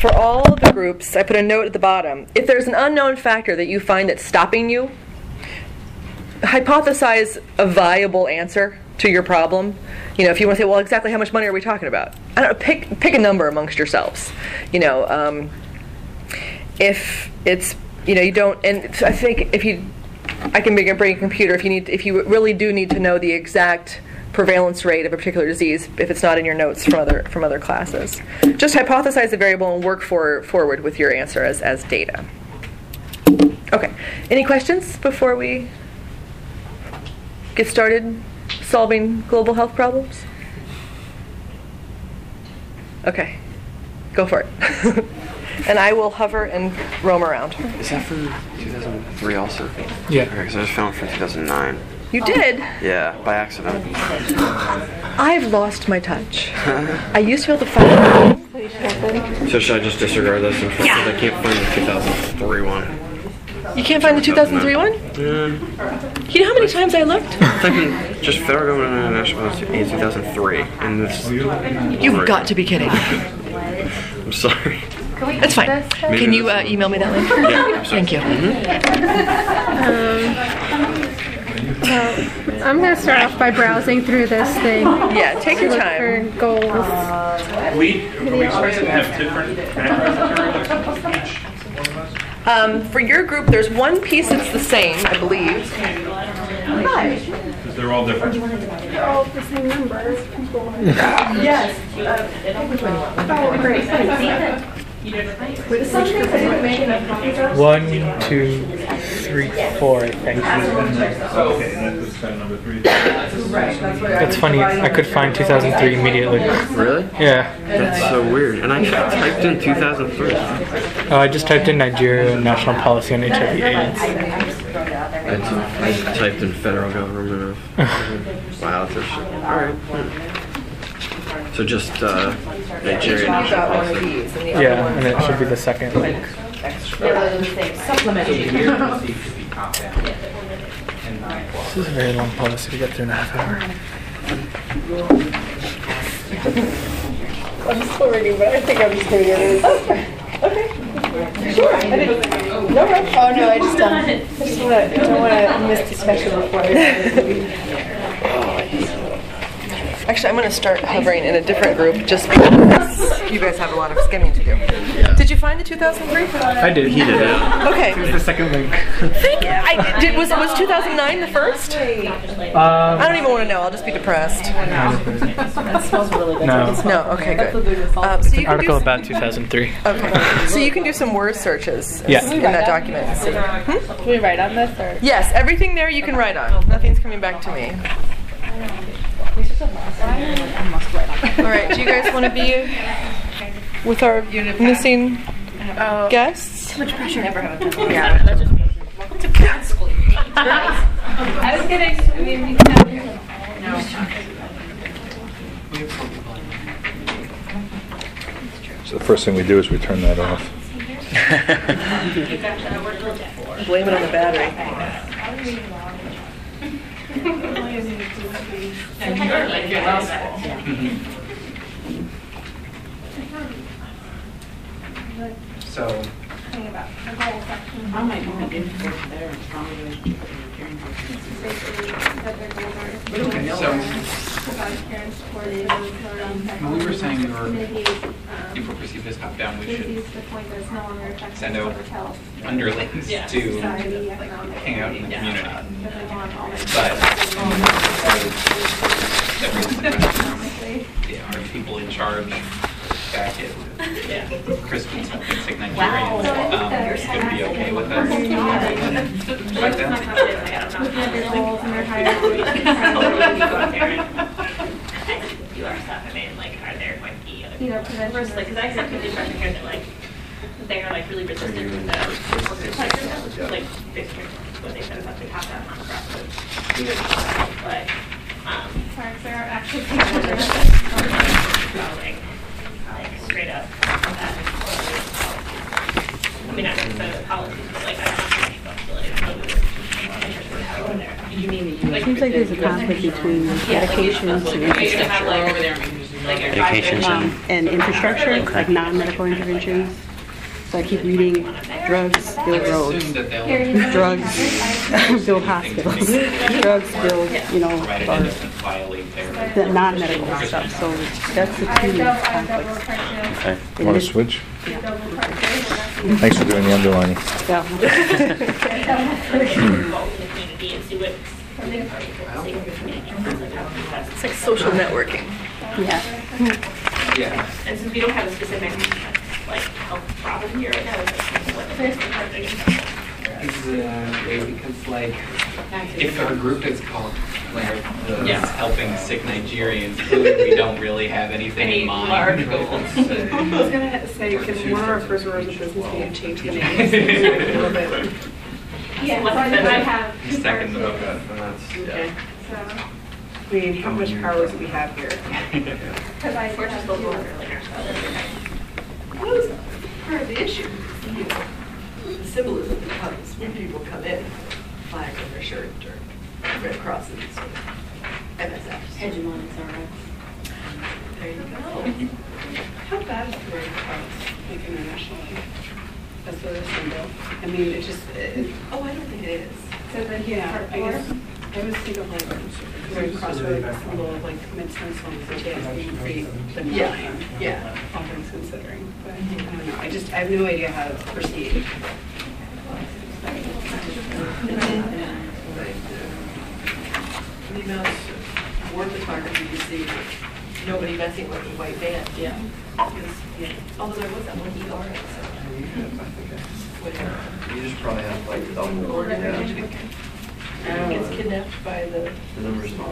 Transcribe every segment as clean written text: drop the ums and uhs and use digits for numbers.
for all of the groups, I put a note at the bottom. If there's an unknown factor that you find that's stopping you, hypothesize a viable answer to your problem. If you want to say, well, exactly how much money are we talking about? I don't know, pick a number amongst yourselves. If it's, you don't, and I think I can bring a computer if you really do need to know the exact prevalence rate of a particular disease, if it's not in your notes from other classes. Just hypothesize the variable and work forward with your answer as data. Okay. Any questions before we get started solving global health problems? Okay. Go for it. And I will hover and roam around. Is that for 2003 also? Yeah. Okay, because I just found it for 2009. You did? Yeah, by accident. I've lost my touch. I used to be able to find it. So should I just disregard this? Because I can't find the 2003 one. You can't find the 2003 one? Yeah. You know how many times I looked? Typing just federal government international in 2003, and this. You've got to be kidding. I'm sorry. That's fine. Can you email me that link? Yeah. Thank you. I'm going to start off by browsing through this thing. Yeah, take your time. For goals. Are we supposed to have different background materials? For your group, there's one piece that's the same, I believe. Because they're all different. They're all the same number. Yes. Oh, great. 1, 2, 3, 4, I think. Okay, that's kind of number 3. That's funny. I could find 2003 immediately. Really? Yeah. That's so weird. And I typed in 2003. Oh, I just typed in Nigeria national policy on HIV/AIDS. I typed in federal government of. Wow, that's a shit. Alright. So just Nigeria national policy. Yeah, and it should be the second link. This is a very long policy to get through in a half hour. I'm still reading, but I think I'm just going to get it. Okay. Sure. I didn't. No rush. Oh no, I just don't want to miss the special before. Actually, I'm going to start hovering in a different group just because you guys have a lot of skimming to do. Yeah. Did you find the 2003? I did. He did it. Okay. It was the second link. Was 2009 the first? I don't even want to know. I'll just be depressed. No. No. Okay. Good. So It's you an can article do about 2003. Okay. So you can do some word searches in that document. And see. Can we write on this? Or? Yes. Everything there you can write on. Nothing's coming back to me. All right. Do you guys want to be with our missing guests? Too much pressure. Never have a time. Yeah, that's just welcome to grad school. I was getting. I mean, we no. So the first thing we do is we turn that off. Blame it on the battery. So. I might want to get there and probably. When we were saying if we perceive this top down, we should send out underlings to hang out in the community. But are people in charge back at Christians and things like Nigeria going to be okay with us like You are stuff. I mean, like, are there going to be other first, like, because I accept the impression here that like they are like really resistant to the workers' like basically what they said about they have that on the but sorry, there are actually people like straight up I mean, not necessarily the policies, but like I don't have any flexibility. It seems like there's a conflict between medications and infrastructure. Medications and infrastructure, like non-medical interventions. So I keep reading drugs build roads, Assume that they'll drugs build hospitals, drugs build, provide it or doesn't violate their. the non-medical stuff. So that's the two conflicts. Okay. Want to switch? Thanks for doing the underlining. Yeah. It's like social networking. Yeah. Yeah. And since we don't have a specific, like, health problem here right now, it's like, what the first part of Exactly, because like, if our group is called like the helping sick Nigerians, clearly we don't really have anything in mind. large goals. I was gonna say, can one of our first orders of business be to change the names a little bit? Yeah, what I have. Second the book. Okay. I mean, how much power do we have here? Because I we're just local earlier. That was part of the issue. The symbolism that comes when people come in, flag on their shirt or Red Crosses or MSFs. Hegemonics are right. There you go. How bad is the Red Cross, like internationally? That's what it's symbol. I mean, it just, Oh, I don't think it is. so then, yeah, I guess, I always think of like Red Cross really a symbol of like mid-sense on the chance being pretty benign. Yeah. All things considering, but I don't know, I have no idea how to proceed. The amount of war photography you see, nobody messing with the white van. Yeah. Although there was that one ER. Whatever. You just probably have like double. Organ gets kidnapped by the numbers small.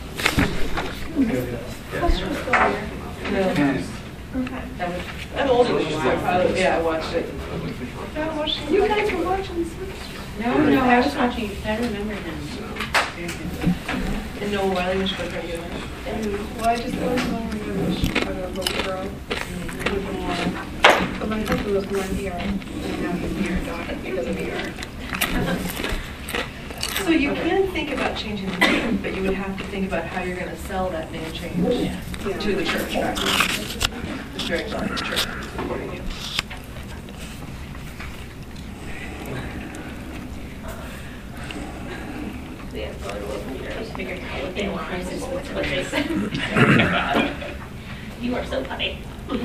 I'm old enough, so yeah, I watched it. You guys were watching this? No, I was watching, I remember them. And Noah Wiley was with her, you know? Well, I just always wanted to know Chicago little girl. But my husband was born here, and now he's an ER doctor because of ER. So you can think about changing the name, but you would have to think about how you're going to sell that name change to the church. It's very important to the church, according to you. Yeah, so the local leaders figuring out what they want, what they said. You are so funny.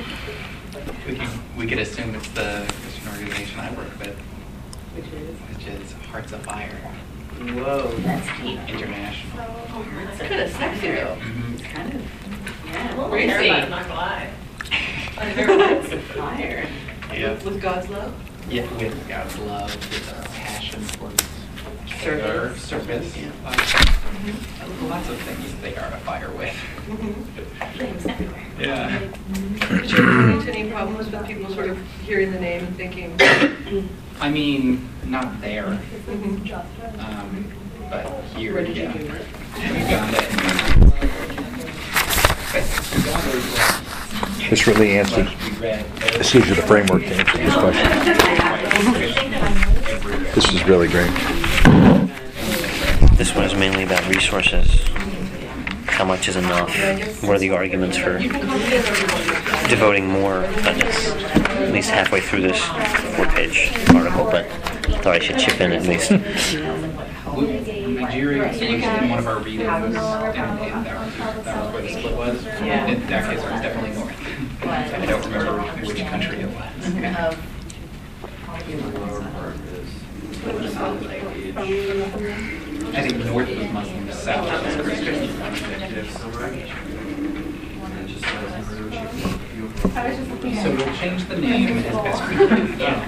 We could assume it's the Christian organization I work with, Which which is Hearts of Fire Whoa. That's neat. International. It's kind of sexy though. It's kind of, yeah, well, Crazy. terrified, I'm not gonna lie. Hearts of Fire. Yep. With God's love? Yeah, with God's love, with a passion for Service. service. Lots of things they are to fire with. Things everywhere. Yeah. Did you run into any problems with people sort of hearing the name and thinking? I mean, not there, but here, Where did you yeah. do it? Uganda. This really answers, this gives you the framework to answer this question. This is really great. This one is mainly about resources. How much is enough? What are the arguments for devoting more? At least halfway through this 4-page article, but I thought I should chip in at least. Nigeria was in one of our readings, and that was where the split was. In that case, it was definitely north. I don't remember which country it was. I think north was Muslim, south was Christian. So we'll change the name as best we can.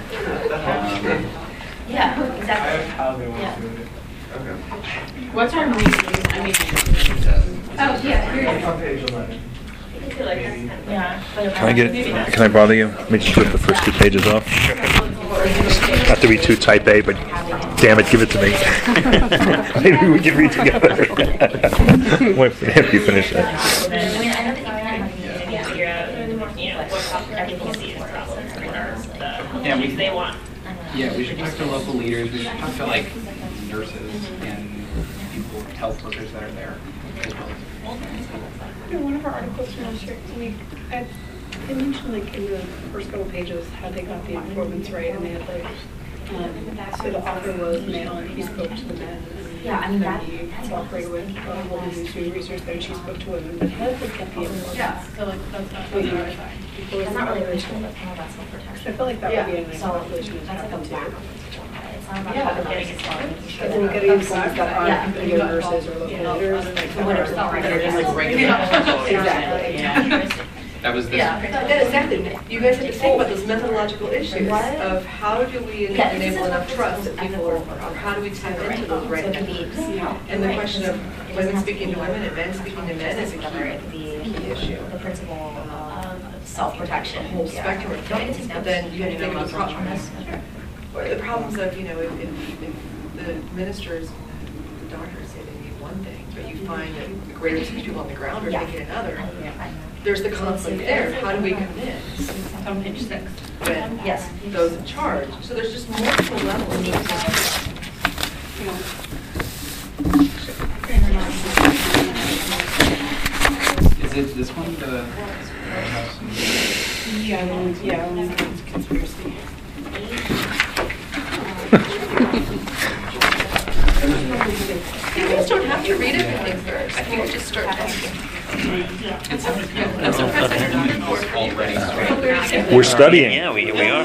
Yeah, exactly. Yeah. What's our reason? I mean, oh, yeah, here it is. Yeah. Can I bother you? Let me just rip the first 2 pages off. Not to be too type A, but damn it, give it to me. Maybe we can read together. Wait, after you finish that. I mean, I know that you can figure out, what everything you see is problems, or the Yeah, things they want. Yeah, we should talk to local leaders. We should talk to like nurses and people, health workers that are there, as well as In one of our articles from last year, they mentioned like in the first couple pages how they got the informants right, and they had like, so the author was male and he spoke to the men. Yeah, I mean, that- he cooperated with a woman who's doing research there, and she spoke to women, but how did they get the informants? Yeah, so like, that's not really Before That's the not really population. original, that's kind of about self-protection. I feel like that would be a nice So population to that's tap like a into. back. It's not about Yeah. getting it started. And then getting informants that Yeah. aren't either nurses or local leaders, like The winners, not that are just like regular. Exactly. that was this. Yeah, exactly. You guys have to think about those methodological issues of how do we enable enough trust that people are, or how do we tap into those right networks? And the question of women speaking to women and men speaking to men is a key issue. The principle of self-protection. Whole spectrum of things, but then you have to think of the problems. Or the problems of, you know, if the ministers and the doctors say they need one thing, but you find that the greater percentage of people on the ground are thinking another, there's the conflict there. How do we convince? On page 6. When Yes. those in charge. So there's just multiple levels. Is it this one, the White House? It's conspiracy. You guys don't have to read everything first. I think we just start talking. I'm surprised I didn't Already. We're studying. Yeah, we are.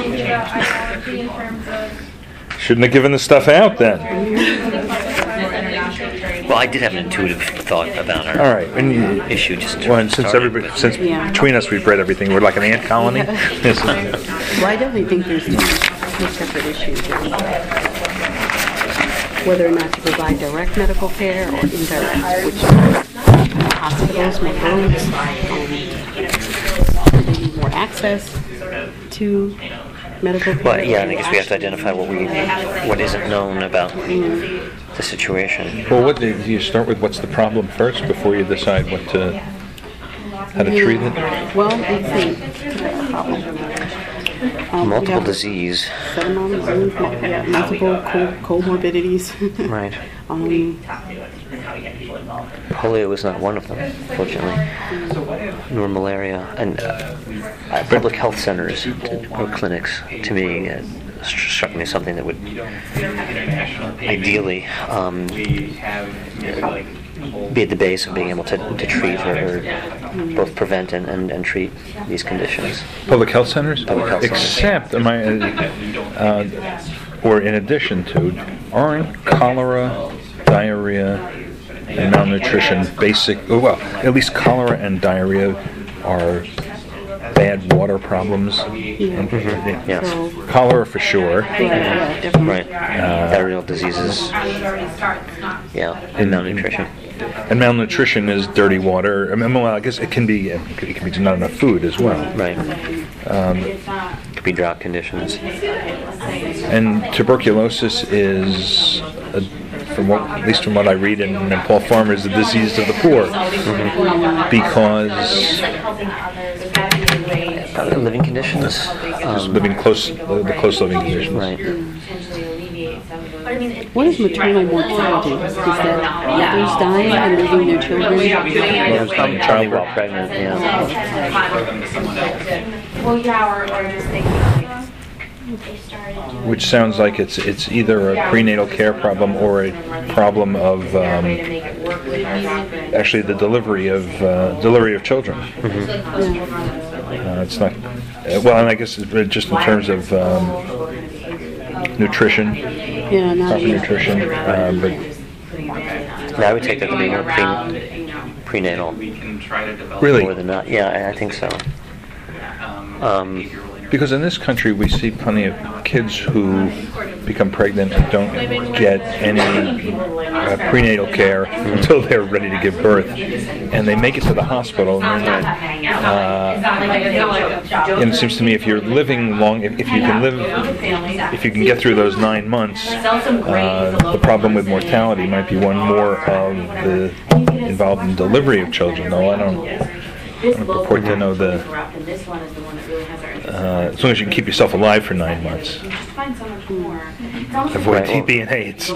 Shouldn't have given the stuff out then. Well, I did have an intuitive thought about our All right. And you, issue just well, and since started, everybody, but- since between us we've read everything, we're like an ant colony. Yes. Well, I definitely think there's two separate issues. Whether or not to provide direct medical care or indirect, which hospitals, make roads, maybe more access to medical care. Well, yeah, and I guess we have to identify what isn't known about the situation. Well, what do you start with? What's the problem first before you decide how to treat it? Well, let's see. Problem. We Multiple have disease, multiple comorbidities. right? Polio is not one of them, fortunately, nor malaria. And public health centers or clinics, to me, struck me as something that would ideally be at the base of being able to treat or both prevent and treat these conditions. Public health centers? Public health centers. Except, or in addition to, aren't cholera, diarrhea, and malnutrition basic, well, at least cholera and diarrhea are bad water problems. Yes. So, Cholera for sure. yeah, definitely. Right. Diarrheal diseases. Yeah. And malnutrition. And malnutrition is dirty water. I mean, well, I guess it can be not enough food as well. Right. Could be drought conditions. And tuberculosis is, at least from what I read in Paul Farmer's The Disease of the Poor, because Living conditions. just living close, the close living conditions. Right. What is maternal mortality? Is that mothers dying and leaving their children? Child while pregnant. Yeah. Well, yeah, or just thinking like, they started doing. Which sounds like it's either a prenatal care problem or a problem of actually the delivery of children. It's not well, and I guess just in terms of nutrition, Yeah, not proper nutrition, but Yeah, I would take that to be more prenatal. We can try to develop. Really? More than that. Yeah, I think so. because in this country we see plenty of kids who become pregnant and don't get any prenatal care until they're ready to give birth, and they make it to the hospital. And it seems to me if you're living long, if you can get through those 9 months, the problem with mortality might be one more of the involved in delivery of children. Though I don't. purport to know the. And this one is the one that really has our interest. As long as you can keep yourself alive for 9 months, You just find so much more. avoid TB and AIDS,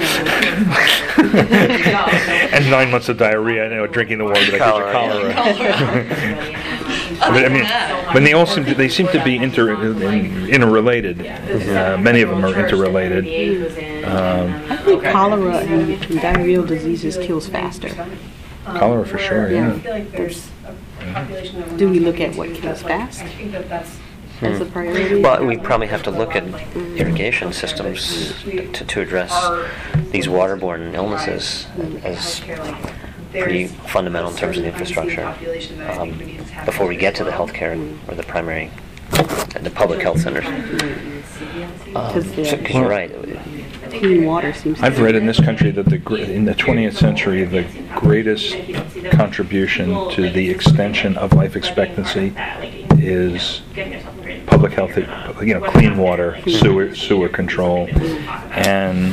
and 9 months of diarrhea. I know drinking the water that gives you cholera. But I mean, when they all seem to be interrelated. Many of them are interrelated. I think cholera and diarrheal diseases kills faster. Cholera for sure. Yeah. I feel like there's a population that we're Do we not look at getting what to kills that, like, fast? I think that's As a priority? Well, we probably have to look at irrigation systems to address these waterborne illnesses as pretty fundamental in terms of the infrastructure before we get to the healthcare or the primary, the public health centers. Because you're right. Clean water seems to I've read in this country that in the 20th century, the greatest contribution to the extension of life expectancy is public health, clean water, sewer control, and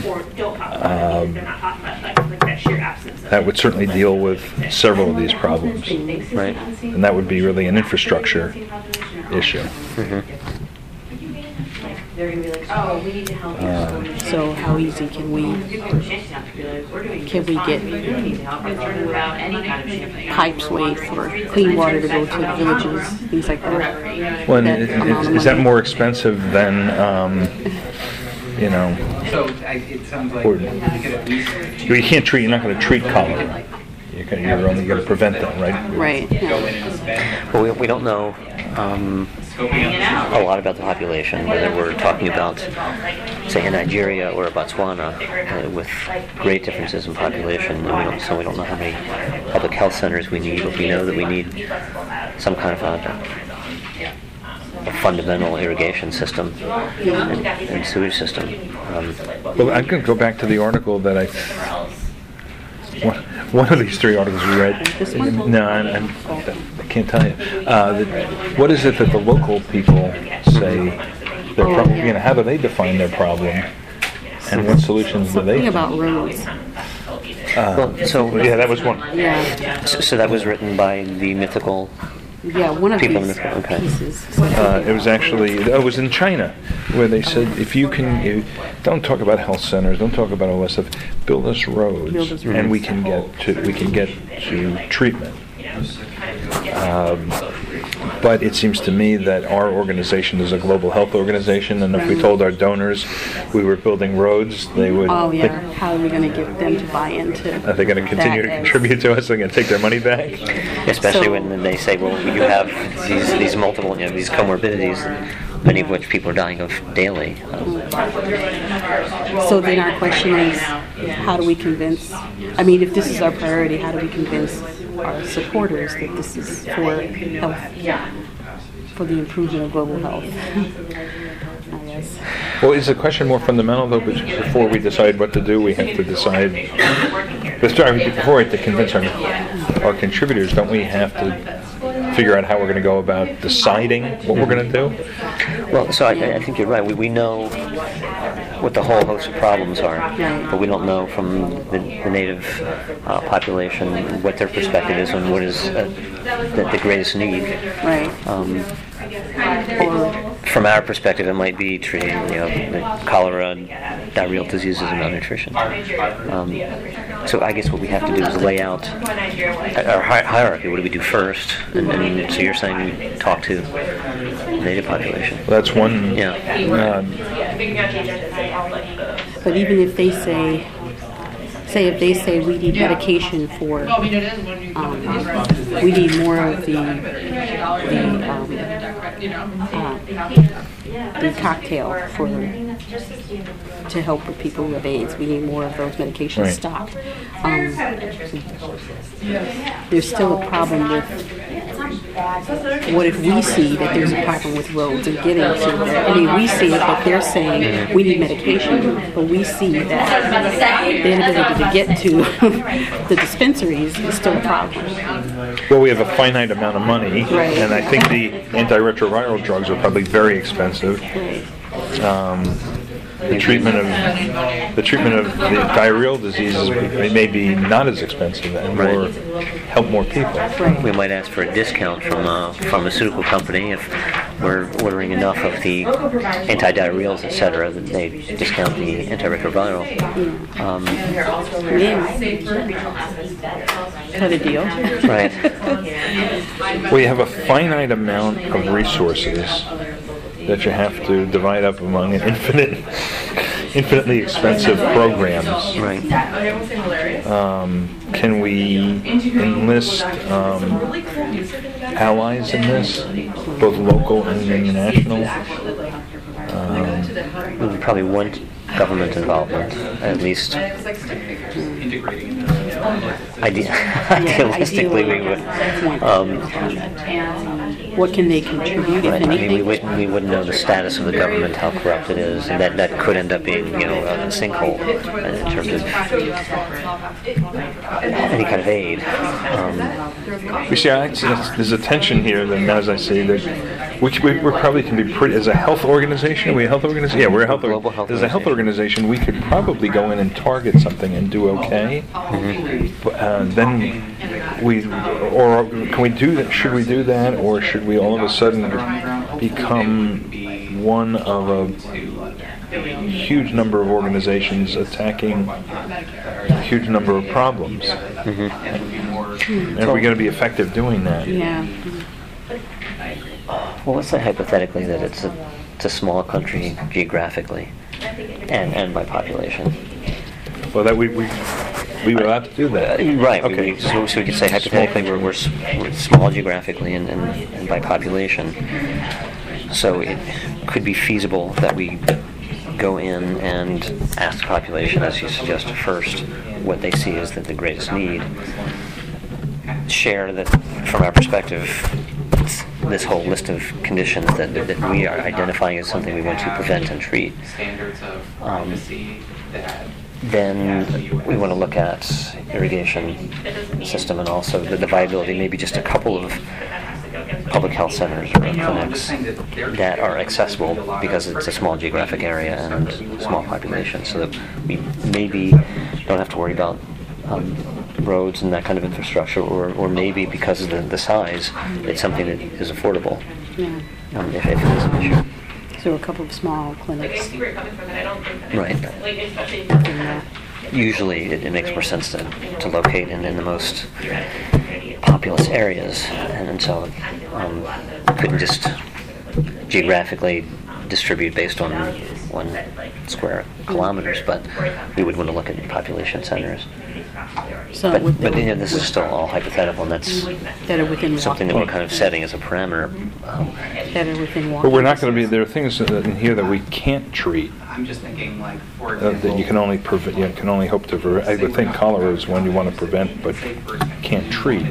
that would certainly deal with several of these problems. Right. And that would be really an infrastructure issue. Mm-hmm. They're going to be like, oh, we need to help you. So how easy can we get pipes laid for clean water to go to the villages, things like that? Well, amount of is that money. more expensive than, So it sounds like Or- we could at least you're not going to treat cholera. You're only going to prevent that, right? Right. go Yeah. in and spend Well, we don't know scoping out a lot about the population, whether we're talking about, say, a Nigeria or a Botswana, with great differences in population. And we don't know how many public health centers we need, but we know that we need some kind of a fundamental irrigation system and sewage system. Well, I'm going to go back to the article that one of these 3 articles we read. This one? No, I can't tell you. What is it that the local people say? Their problem? How do they define their problem? And what solutions do they? Something about roads. Yeah, that was one. Yeah. So that was written by the mythical. Yeah, one of People in these the- okay. pieces. It was actually, it was in China, where they said, if you don't talk about health centers, don't talk about all that stuff, build us roads, Build us and roads. we can get to treatment. But it seems to me that our organization is a global health organization, and if we told our donors we were building roads, they would. Oh, yeah. How are we going to get them to buy into Are they going to continue to that as- contribute to us? They're going to take their money back? Especially So- when they say, well, you have these multiple, these comorbidities, many of which people are dying of daily. So then our question is, how do we convince, I mean, if this is our priority, how do we convince our supporters that this is for health, for the improvement of global health? I guess. Well, is the question more fundamental, though? But before we decide what to do, we have to decide. Before we have to convince our contributors, don't we have to figure out how we're going to go about deciding what we're going to do? Well, so I think you're right. We know what the whole host of problems are, but we don't know from the native population what their perspective is on what is the greatest need. Right. Or from our perspective, it might be treating the cholera and diarrheal diseases and malnutrition. So I guess what we have to do is lay out our hierarchy. What do we do first? And so you're saying talk to the native population. Well, that's one. Yeah. But even if they say if they say we need medication for, we need more of the cocktail to help with people who have AIDS. We need more of those medications Right. stocked. There's still a problem with what if we see that there's a problem with roads and getting to that. I mean, we see it, but they're saying we need medication, but we see that the inability to get to the dispensaries is still a problem. Well, we have a finite amount of money, Right. and I think the antiretroviral drugs are probably very expensive. Right. the treatment of the diarrheal diseases may be not as expensive and help more people. We might ask for a discount from a pharmaceutical company if we're ordering enough of the antidiarrheals, etc., that they discount the antiretroviral. Cut a deal. Right. Well, you have a finite amount of resources that you have to divide up among an infinitely expensive programs. Right. Can we enlist allies in this, both local and international? We probably want government involvement, at least. Integrating Idealistically, we would. What can they contribute, if Right. I mean, anything? we wouldn't know the status of the government, how corrupt it is, and that could end up being, a sinkhole in terms of any kind of aid. We see, there's a tension here. That, as I say, that we probably can be pretty. As a health organization, are we a health organization? Yeah, we're a health organization. As a health organization, we could probably go in and target something and do okay. Then can we do that? Should we do that, or should we all of a sudden become one of a huge number of organizations attacking a huge number of problems? And are we going to be effective doing that? Yeah. Well, let's say hypothetically that it's a small country geographically and by population. Well, that we were allowed to do that. Right. Okay. So we could say hypothetically we're small geographically and by population. So it could be feasible that we go in and ask the population, as you suggested first, what they see as the greatest need. Share that, from our perspective, this whole list of conditions that we are identifying as something we want to prevent and treat. Then we want to look at irrigation system and also the viability, maybe just a couple of public health centers or clinics that are accessible because it's a small geographic area and small population, so that we maybe don't have to worry about roads and that kind of infrastructure, or maybe because of the size, it's something that is affordable, if it is an issue. So a couple of small clinics. Right. Usually it makes more sense to locate in the most populous areas, and so couldn't just geographically distribute based on 1 square kilometers, but we would want to look at population centers. So But this is still all hypothetical, and that's that are within something that we're kind of setting as a parameter. that are within walking. But we're not going to be. There are things in here that we can't treat. I'm just thinking, like, for example, That you can only prevent. You can only hope to prevent. I would think cholera is one you want to prevent, but can't treat.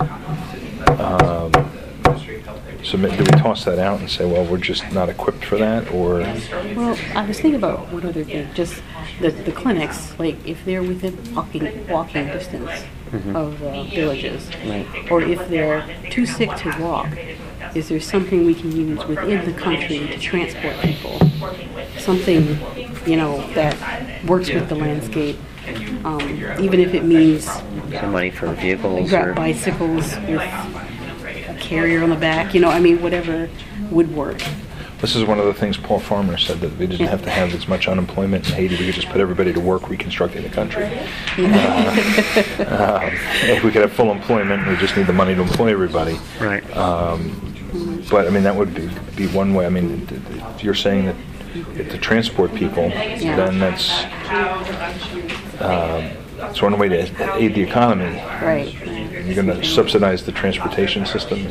So do we toss that out and say, well, we're just not equipped for that, or? Well, I was thinking about one other thing. Just the clinics, like if they're within walking distance of villages, or if they're too sick to walk, is there something we can use within the country to transport people? Something, that works with the landscape, even if it means Some money for vehicles grab or bicycles with a carrier on the back, whatever would work. This is one of the things Paul Farmer said, that we didn't have to have as much unemployment in Haiti. We could just put everybody to work reconstructing the country. If we could have full employment, we just need the money to employ everybody. right. But I mean, that would be one way. I mean, if you're saying that to transport people, then that's one way to aid the economy. Right. You're going to subsidize the transportation system.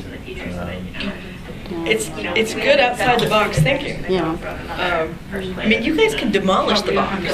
It's good outside the box thinking. Yeah. I mean, you guys can demolish the box.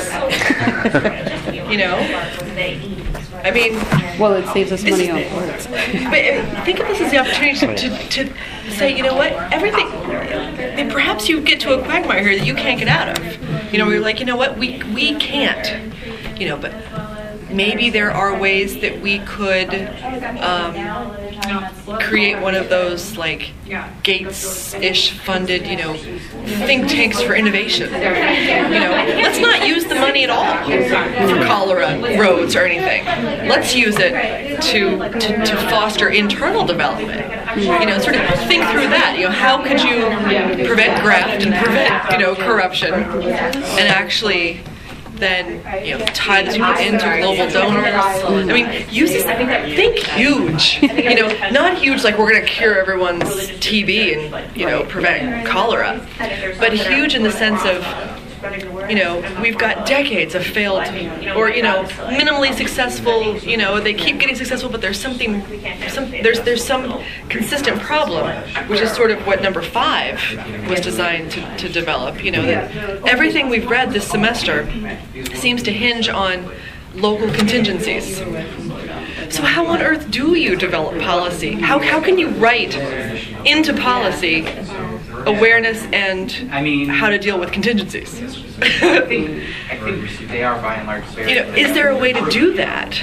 I mean, Well, it saves us money on parts. but think of this as the opportunity to say, you know what, everything, and perhaps you get to a quagmire here that you can't get out of. Where you're like, you know what, we can't, but maybe there are ways that we could create one of those like Gates-ish funded, think tanks for innovation. Let's not use the money at all for cholera roads or anything. Let's use it to foster internal development. Sort of think through that. How could you prevent graft and prevent, corruption, and actually then tie this into global donors. Use this. Think huge. Not huge like we're going to cure everyone's TB and prevent cholera, but huge in the sense of we've got decades of failed or minimally successful. They keep getting successful, but there's there's some consistent problem, which is sort of what number 5 was designed to develop. That everything we've read this semester seems to hinge on local contingencies. So how on earth do you develop policy? How can you write into policy awareness and how to deal with contingencies? I think they are by and large very. Is there a way to do that?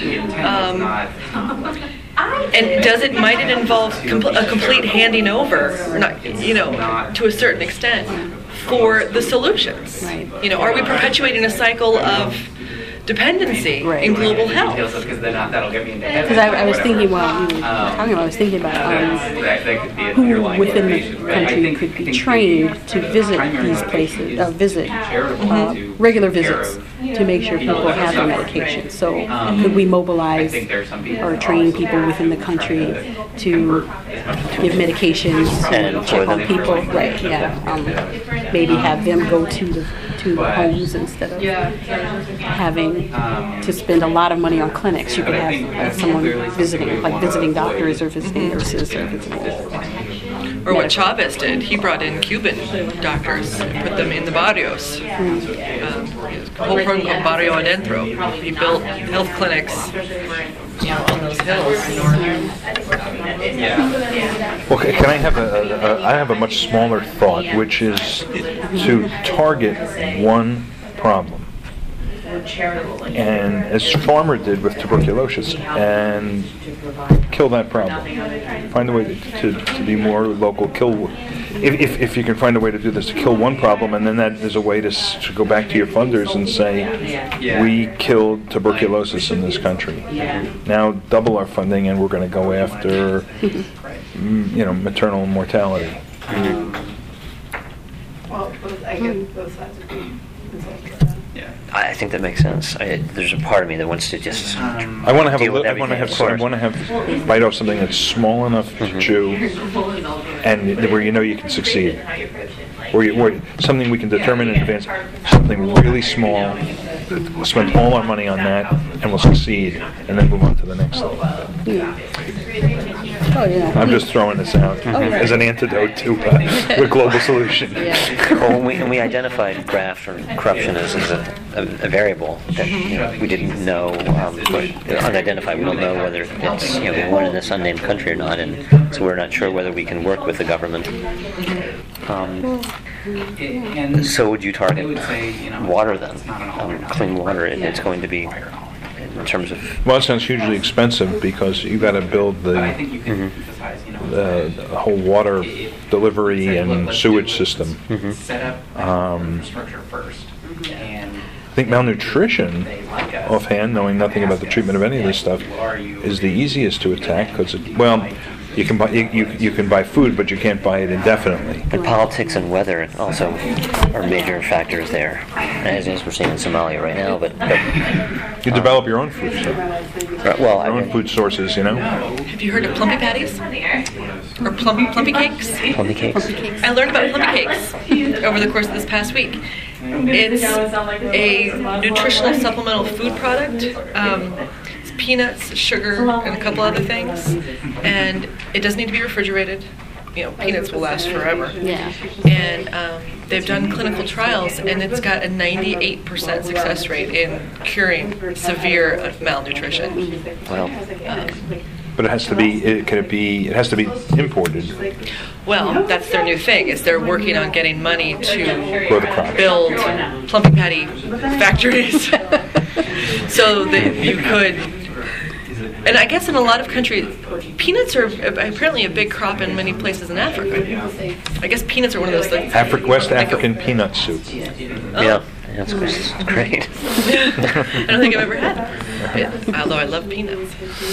And might it involve a complete handing over, or not, to a certain extent, for the solutions? Are we perpetuating a cycle of dependency in global health? Because I was thinking while you were talking about, I was thinking about who within the country could be trained to visit these places, regular visits to make sure people have their medication. So could we mobilize or train people within the country to give medications to check on people? Right, yeah. Maybe have them go to the homes instead of having to spend a lot of money on clinics. You could have someone visiting doctors or visiting nurses or visiting. Or what Chavez did, he brought in Cuban doctors and put them in the barrios. Whole program called Barrio Adentro. He built health clinics on those hills. Well, can I have a much smaller thought, which is to target one problem. And as Farmer did with tuberculosis, and kill that problem. Find a way to be more local. If you can find a way to do this, to kill one problem, and then that is a way to go back to your funders and say, we killed tuberculosis in this country. Now double our funding, and we're going to go after, maternal mortality. Well, I guess both sides would be insulted. I think that makes sense. There's a part of me that wants to just. I want to have bite off something that's small enough to chew, and where you can succeed, or something we can determine in advance. Something really small. We'll spend all our money on that, and we'll succeed, and then move on to the next thing. I'm just throwing this out as an antidote to the global solution. Well, when we identified graft or corruption as a variable that we didn't know, unidentified, we don't know whether it's we want in this unnamed country or not, and so we're not sure whether we can work with the government. So would you target water then? Clean water, it's going to be in terms of. Well, it sounds hugely expensive because you got to build the whole water delivery and sewage system. Set up infrastructure first. I think malnutrition, offhand, knowing nothing about the treatment of any of this stuff, is the easiest to attack because you can buy you can buy food, but you can't buy it indefinitely. And politics and weather also are major factors there, as we're seeing in Somalia right now. But you develop your own food, your own food sources. Have you heard of plumpy patties or plumpy cakes? Plumpy cakes. I learned about plumpy cakes over the course of this past week. It's a nutritional supplemental food product. It's peanuts, sugar, and a couple other things. And it doesn't need to be refrigerated. Peanuts will last forever. Yeah. And they've done clinical trials, and it's got a 98% success rate in curing severe malnutrition. Wow. But it has to be. It has to be imported. Well, that's their new thing. Is they're working on getting money to grow the crop, build plumpy patty factories, so that you could. And I guess in a lot of countries, peanuts are apparently a big crop in many places in Africa. I guess peanuts are one of those things. West African peanut soup. Yeah, that's great. I don't think I've ever had it, although I love peanuts.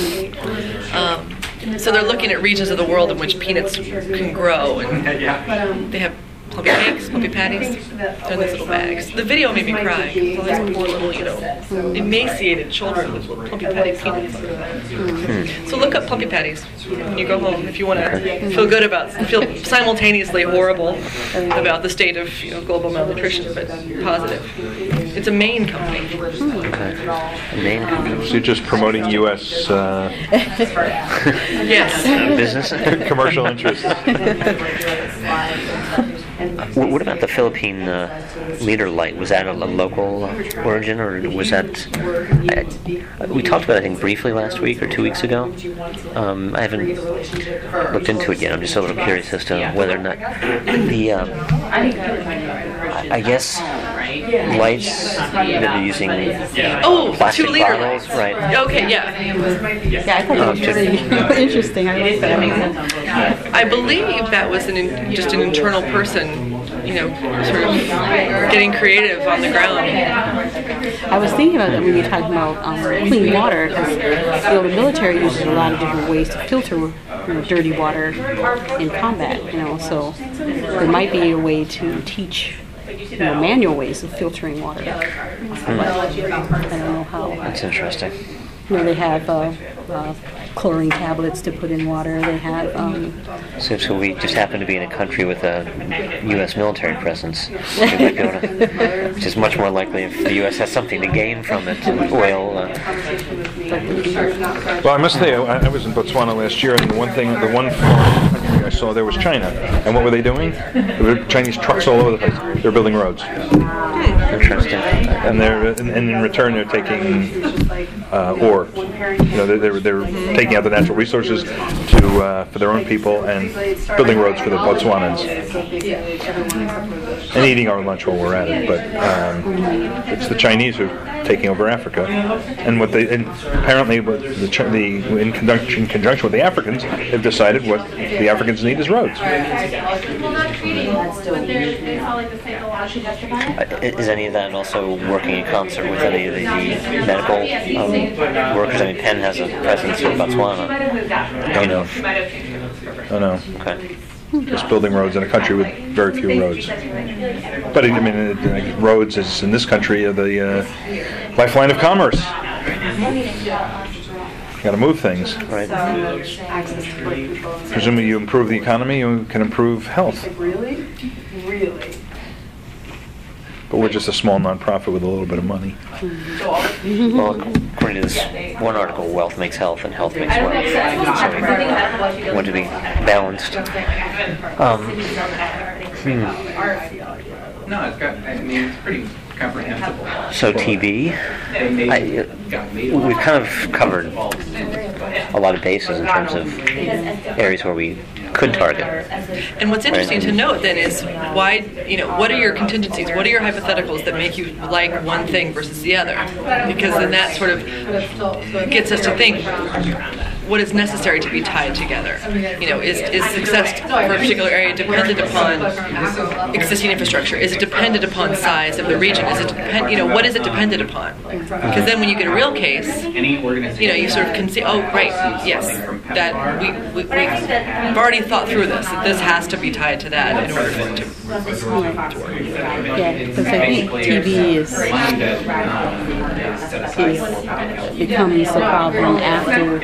So they're looking at regions of the world in which peanuts can grow, and they have plumpy cakes, plumpy patties, they're in these little bags. The video made me cry. All these poor little, emaciated children with little plumpy patty peanuts. So look up plumpy patties when you go home if you want to feel good feel simultaneously horrible about the state of global malnutrition, but positive. It's a Maine company. Okay. Maine company. So you're just promoting U.S. Yes. Business? commercial interests. What about the Philippine leader light? Was that a local origin, or was that? We talked about it, I think, briefly last week or 2 weeks ago. I haven't looked into it yet. I'm just a little curious as to whether or not the. I guess lights that are using plastic 2 liter bottles, lights. right? Okay, yeah. Yeah, I thought that was really interesting. I like that. I believe that was just an internal person, sort of getting creative on the ground. I was thinking about that when you were talking about clean water, because the military uses a lot of different ways to filter dirty water in combat. So there might be a way to teach manual ways of filtering water. But I don't know how. That's interesting. They have chlorine tablets to put in water. They have. So we just happen to be in a country with a U.S. military presence. We might be able to, which is much more likely if the U.S. has something to gain from it. Oil. Well, I must say, I was in Botswana last year, and the one country I saw there was China. And what were they doing? There were Chinese trucks all over the place. They were building roads. Interesting. And in return, they're taking ore. They were taking out the natural resources for their own people and building roads for the Botswanans. And eating our lunch while we're at it. But it's the Chinese who are taking over Africa. And apparently in conjunction with the Africans, they've decided what the Africans need is roads. Is any of that also working in concert with any of the medical workers? I mean, Penn has a presence in Botswana. I know. Okay. Just building roads in a country with very few roads. But roads is in this country the lifeline of commerce. Got to move things. Right. Presumably, you improve the economy, you can improve health. Really? But we're just a small nonprofit with a little bit of money. Well, according to this one article, wealth makes health and health makes wealth. So we want to be balanced. No, it's pretty comprehensible. So TV, we've kind of covered a lot of bases in terms of areas where we could target. And what's interesting to note then is why, what are your contingencies? What are your hypotheticals that make you like one thing versus the other? Because then that sort of gets us to think what is necessary to be tied together. Is success for a particular area dependent upon existing infrastructure? Is it dependent upon size of the region? Is it what is it dependent upon? Because then when you get a real case, you sort of can see, oh, right, yes, that we've already thought through this. That this has to be tied to that in order for it to work. Yeah, because I think TV becomes a problem after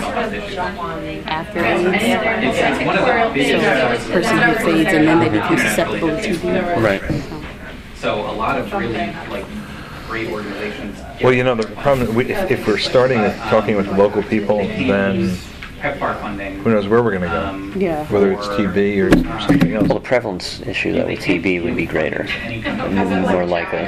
AIDS. So the person who fades and then they become susceptible to TV. Right. So a lot of really great organizations. Well, the problem if we're starting talking with local people, then PEPFAR funding. Who knows where we're going to go? Whether it's TB or something else. Well, the prevalence issue with TB would be greater, more likely.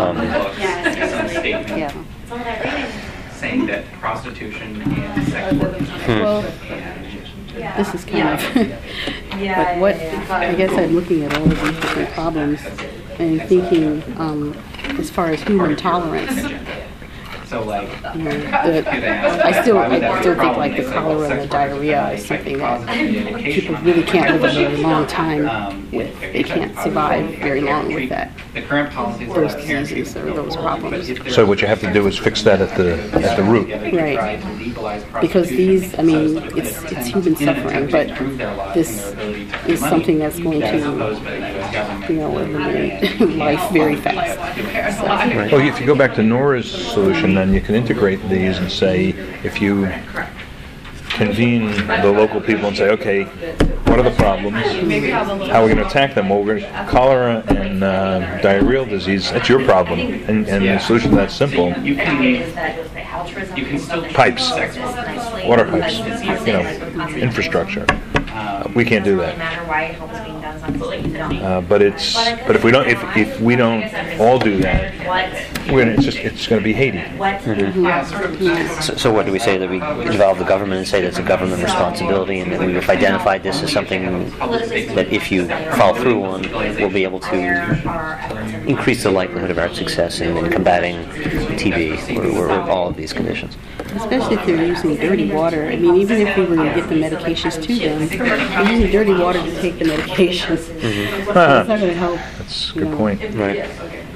Saying that prostitution and sex work. Well, this is kind of. But what I guess I'm looking at all of these different problems and thinking as far as human tolerance. So like, I still think like the cholera and the diarrhea is something that people really can't live a very long time with. They can't survive very long with that. The current policies Those diseases or those problems. So what you have to do is fix that at the root. Right. Because these, I mean, it's human suffering, but this is something that's going to, eliminate life very fast. So, Well, if you go back to Nora's solution, then you can integrate these and say, if you convene the local people and say, okay, what are the problems? How are we going to attack them? Well, we're going to cholera and diarrheal disease. That's your problem, and the solution to that's simple. You can still Pipes, water pipes, infrastructure. We can't do that. But if we don't all do that, it's going to be Haiti. So what do we say, that we involve the government and say that's a government responsibility, and that we've identified this as something that if you follow through on, we'll be able to increase the likelihood of our success in combating TB or all of these conditions? especially if they're using dirty water. I mean, even if we were going to get the medications to them, they're using dirty water to take the medications. It's not going to help. That's a good point. Right.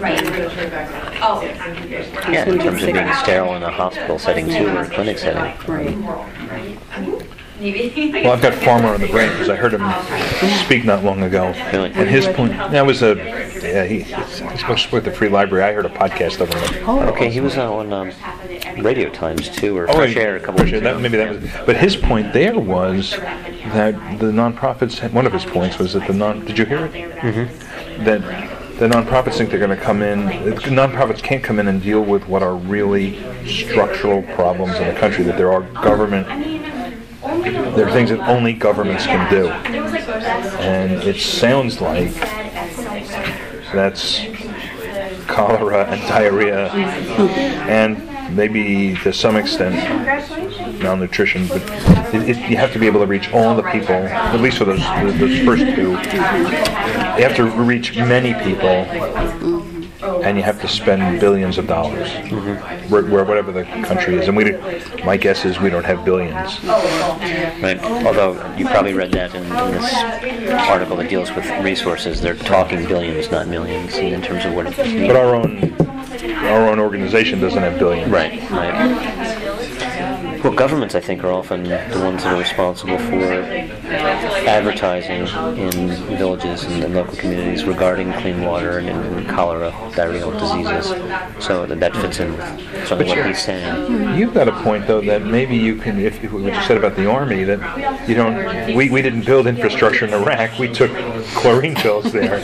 Yeah, in terms of being sterile in a hospital setting too, or a clinic setting. Right. Well, I've got Farmer on the brain because I heard him speak not long ago. Really? And his point, that was he spoke with the Free Library. I heard a podcast of him. Oh, Okay, he was on Radio Times too, or Fresh Air a couple of years ago. Maybe that was. But his point there was that the nonprofits. One of his points was that Did you hear it? Mm-hmm. That the nonprofits think they're going to come in. Nonprofits can't come in and deal with what are really structural problems in the country. That there are there are things that only governments can do, and it sounds like that's cholera and diarrhea, and maybe to some extent malnutrition. But you have to be able to reach all the people, at least for those first two. You have to reach many people, and you have to spend billions of dollars, where whatever the country is. And my guess is we don't have billions. Right. Although you probably read that in this article that deals with resources. They're talking billions, not millions, in terms of what it's needed. But our own organization doesn't have billions. Right. Well, governments, I think, are often the ones that are responsible for advertising in villages and local communities regarding clean water and cholera, diarrheal diseases. So that fits in with sort of what he's saying. You've got a point, though, that maybe you can, if what you said about the Army, that you don't. We didn't build infrastructure in Iraq. We took chlorine pills there.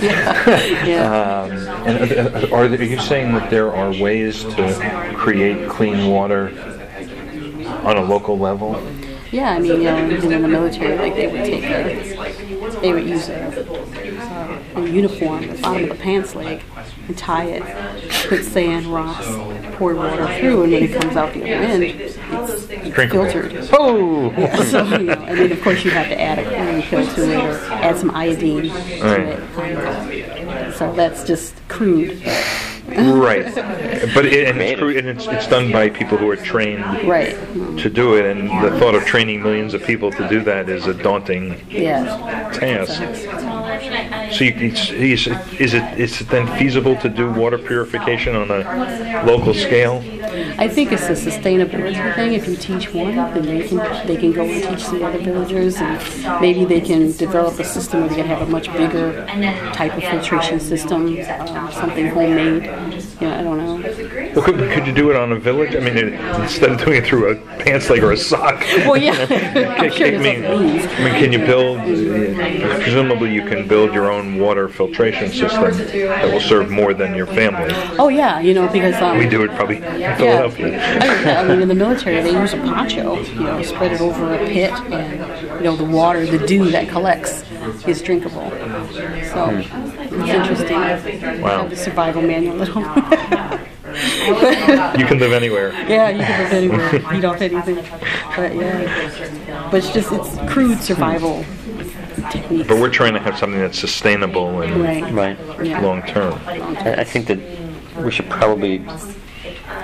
And are you saying that there are ways to create clean water on a local level? Yeah, I mean, even in the military, like they would use a uniform, the bottom of the pants leg, and tie it, put sand, rocks, pour water through, and when it comes out the other end, it's filtered. Oh! So, and then of course you have to add a chlorine pill to it, or add some iodine to it. So that's just crude. Right, but it's done by people who are trained to do it, and the thought of training millions of people to do that is a daunting task. So is it then feasible to do water purification on a local scale? I think it's a sustainability thing. If you teach one, then they can go and teach the other villagers, and maybe they can develop a system where they can have a much bigger type of filtration system, something homemade. Yeah, I don't know. Well, could you do it on a village? I mean, instead of doing it through a pants leg or a sock. Well, yeah. I'm sure can you build? Presumably, you can build your own water filtration system that will serve more than your family. Oh yeah, because we do it probably in Philadelphia. I mean, in the military, they use a poncho, spread it over a pit, and the water, the dew that collects, is drinkable. So it's interesting. Wow. The survival manual at home. You can live anywhere. Yeah, you can live anywhere. Eat off anything. But it's crude survival techniques. But we're trying to have something that's sustainable and long term. I think that we should probably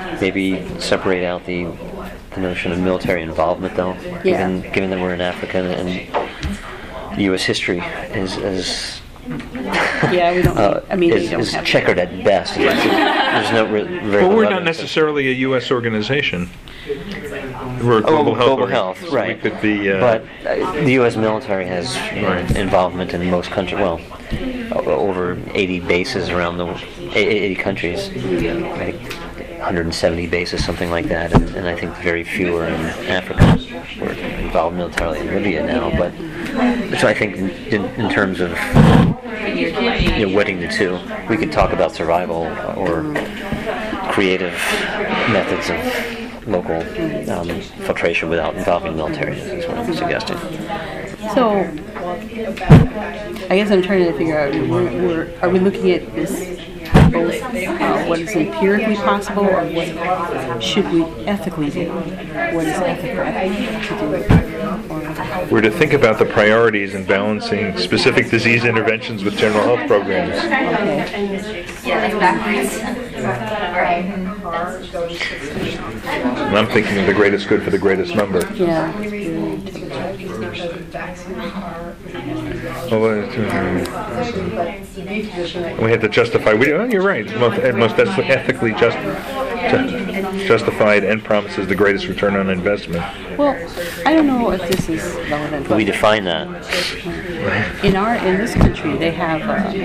maybe separate out the notion of military involvement, though, given that we're in Africa and U.S. history is Yeah, we don't. I mean, they don't is have checkered at best. There's no very Well, we're little not evidence. necessarily a U.S. organization. We're a global health. Global organ- health, so right? We could be. But the U.S. military has involvement in most countries. Well, over 80 bases around 80 countries. I think 170 bases, something like that, and I think very few are in Africa. We're involved militarily in Libya now, but so I think in terms of wedding the two, we could talk about survival or creative methods of local filtration without involving military. Is what I'm suggesting. So, I guess I'm trying to figure out, are we looking at this both what is empirically possible or what should we ethically do? What is ethical to do? We're to think about the priorities and balancing specific disease interventions with general health programs. And I'm thinking of the greatest good for the greatest number. Yeah. We have to justify. You're right. Most ethically justified and promises the greatest return on investment. Well, I don't know if this is relevant. We define that. In this country, they have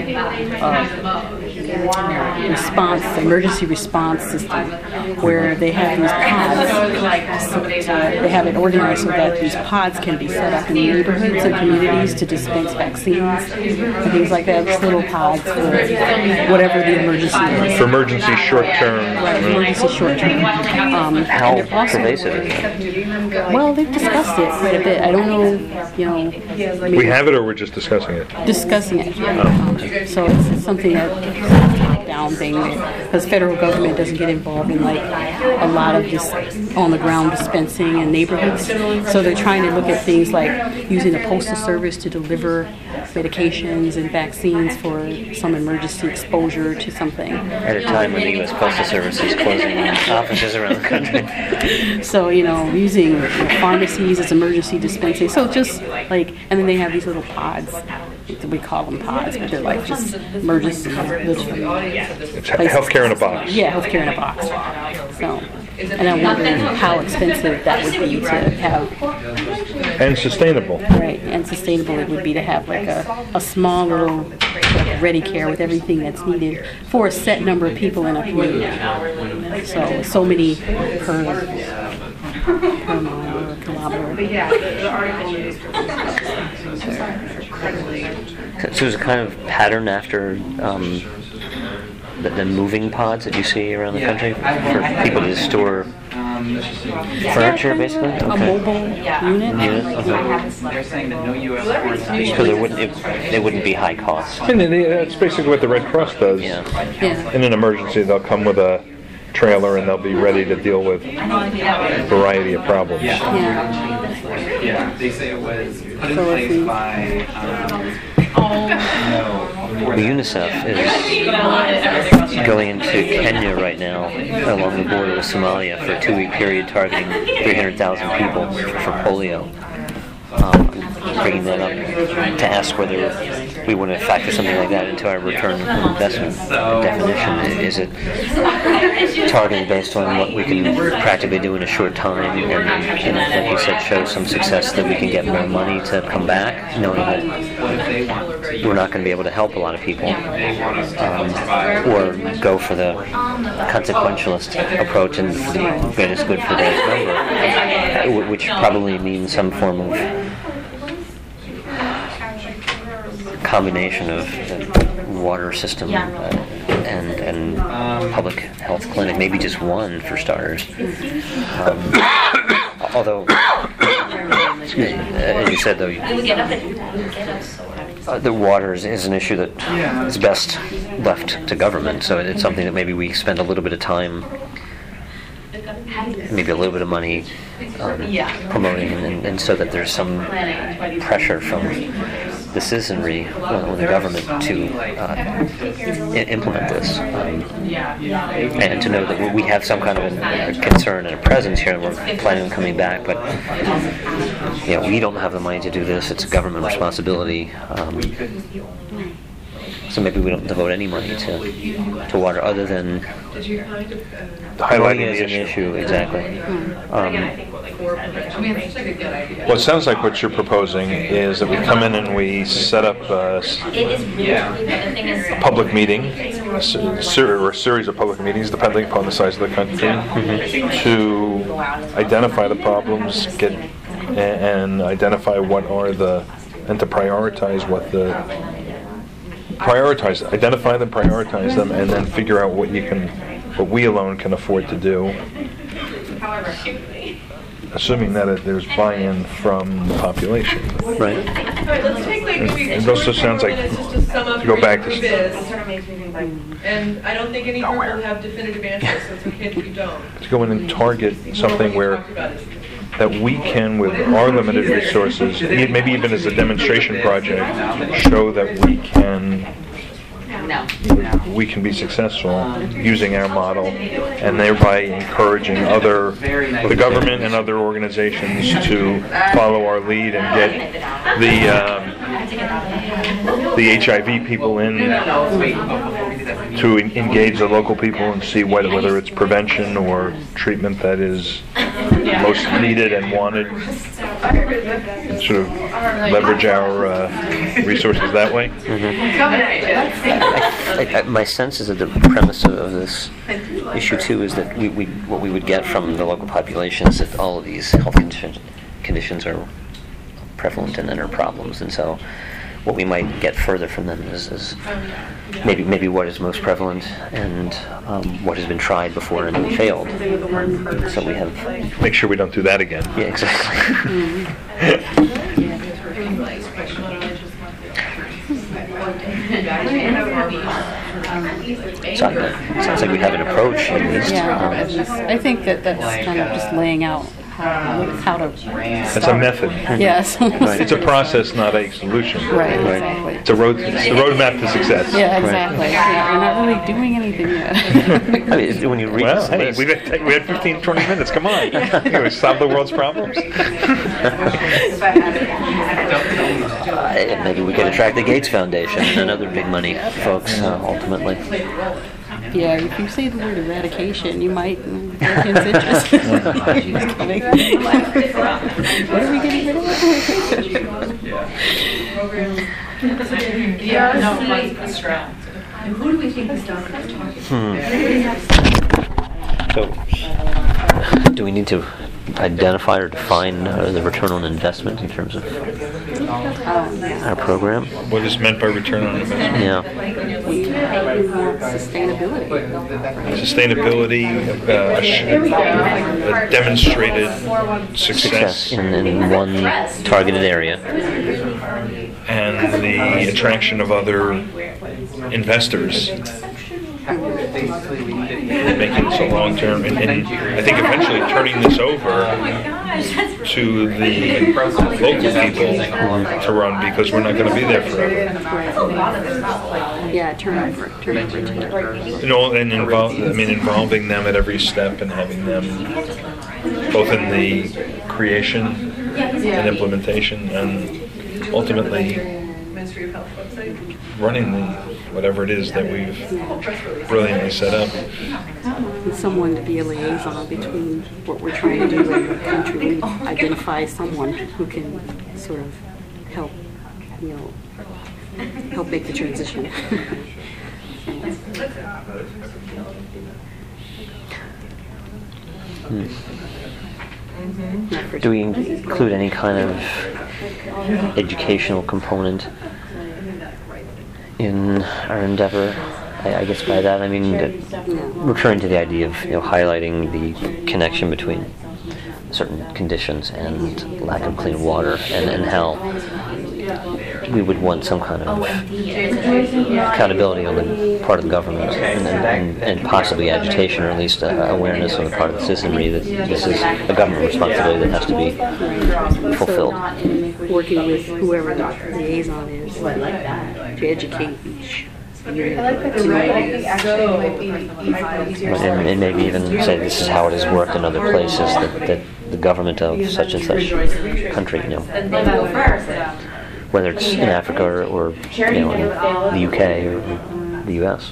emergency response system where they have these pods. They have it organized so that these pods can be set up in neighborhoods and communities to dispense vaccines and things like that. Just little pods for whatever the emergency is. For emergency short term. Right, emergency short term. How pervasive is it? Well, they've discussed it quite a bit. I don't know, We have it, or we're just discussing it. discussing it. So it's something that top-down thing because federal government doesn't get involved in like a lot of this on-the-ground dispensing in neighborhoods. So they're trying to look at things like using the postal service to deliver medications and vaccines for some emergency exposure to something. At a time when the U.S. Postal Service is closing offices around the country. So, using pharmacies as emergency dispensing. So just like, and then they have these little pods. We call them pods, but they're like just emergency little It's healthcare in a box. Yeah, healthcare in a box. So, and I wonder how expensive that would be to have. And sustainable. Right, and sustainable it would be to have like a small little like ready care with everything that's needed for a set number of people in a community. So many per mile or kilometer. So there's a kind of pattern after the moving pods that you see around the country for people to store furniture, basically? A mobile unit? They're saying that no U.S. So they wouldn't be high costs. And that's basically what the Red Cross does. Yeah. In an emergency, they'll come with a trailer and they'll be ready to deal with a variety of problems. Yeah, they say it was put in place by UNICEF is going into Kenya right now, along the border with Somalia, for a 2-week period targeting 300,000 people for polio. Bringing that up to ask whether we want to factor something like that into our return on investment definition. Is it targeted based on what we can practically do in a short time and like you said, show some success that we can get more money to come back, knowing that we're not going to be able to help a lot of people, or go for the consequentialist approach and for the greatest good for the number, which probably means some form of combination of the water system and public health clinic, maybe just one for starters. Although, as you said, though, the water is an issue that is best left to government. So it's something that maybe we spend a little bit of time, maybe a little bit of money promoting, and so that there's some pressure from the citizenry on the government to implement this, and to know that we have some kind of a concern and a presence here, and we're planning on coming back. But we don't have the money to do this. It's a government responsibility. So maybe we don't devote any money to water other than highlighting it as the an issue. Exactly. Well, it sounds like what you're proposing is that we come in and we set up a public meeting, or a series of public meetings, depending upon the size of the country, to identify the problems, and identify what are and to prioritize identify them, prioritize them, and then figure out what we alone can afford to do. Assuming that there's buy-in from the population. Right. Let's take It also sounds like, to go back to... And I don't think any group will have definitive answers, so it's okay if you don't. To go in and target something that we can, with our limited resources, maybe even as a demonstration project, show that we can be successful using our model, and thereby encouraging the government and other organizations to follow our lead and get the HIV people in to engage the local people and see whether it's prevention or treatment that is most needed and wanted, and sort of leverage our resources that way. My sense is that the premise of this issue too is that what we would get from the local population is that all of these health conditions are prevalent and are problems, and so what we might get further from them is maybe what is most prevalent and what has been tried before and failed. So we have make sure we don't do that again. Yeah, exactly. So it sounds like we have an approach at least. Yeah, I think that's kind of just laying out how to. It's a method. Yes. It's a process, not a solution. Right. Exactly. It's the roadmap to success. Yeah, exactly. Yeah, we're not really doing anything yet. I mean, when you read this list, we had 15, 20 minutes. Come on, we solve the world's problems. Maybe we could attract the Gates Foundation and other big money folks ultimately. Yeah, if you say the word eradication, you might get his interest. What are we getting rid of? And who do we think this document is talking So, do we need to identify or define the return on investment in terms of our program? What is meant by return on investment? Yeah. Sustainability, demonstrated success in one targeted area, and the attraction of other investors. Making this a long-term, and I think eventually turning this over to the local people to run, because we're not going to be there forever. Yeah, turnover. And involving them at every step and having them both in the creation and implementation and ultimately running whatever it is that we've brilliantly set up. Someone to be a liaison between what we're trying to do in the country. Identify someone who can sort of help make the transition. Do we include any kind of educational component in our endeavor? I guess by that I mean referring to the idea of highlighting the connection between certain conditions and lack of clean water, and how we would want some kind of accountability on the part of the government, and possibly agitation, or at least awareness on the part of the citizenry that this is a government responsibility that has to be fulfilled. Working with whoever the liaison is to educate each. And maybe even say this is how it has worked in other places, that the government of such and such country, whether it's in Africa or in the UK or the US.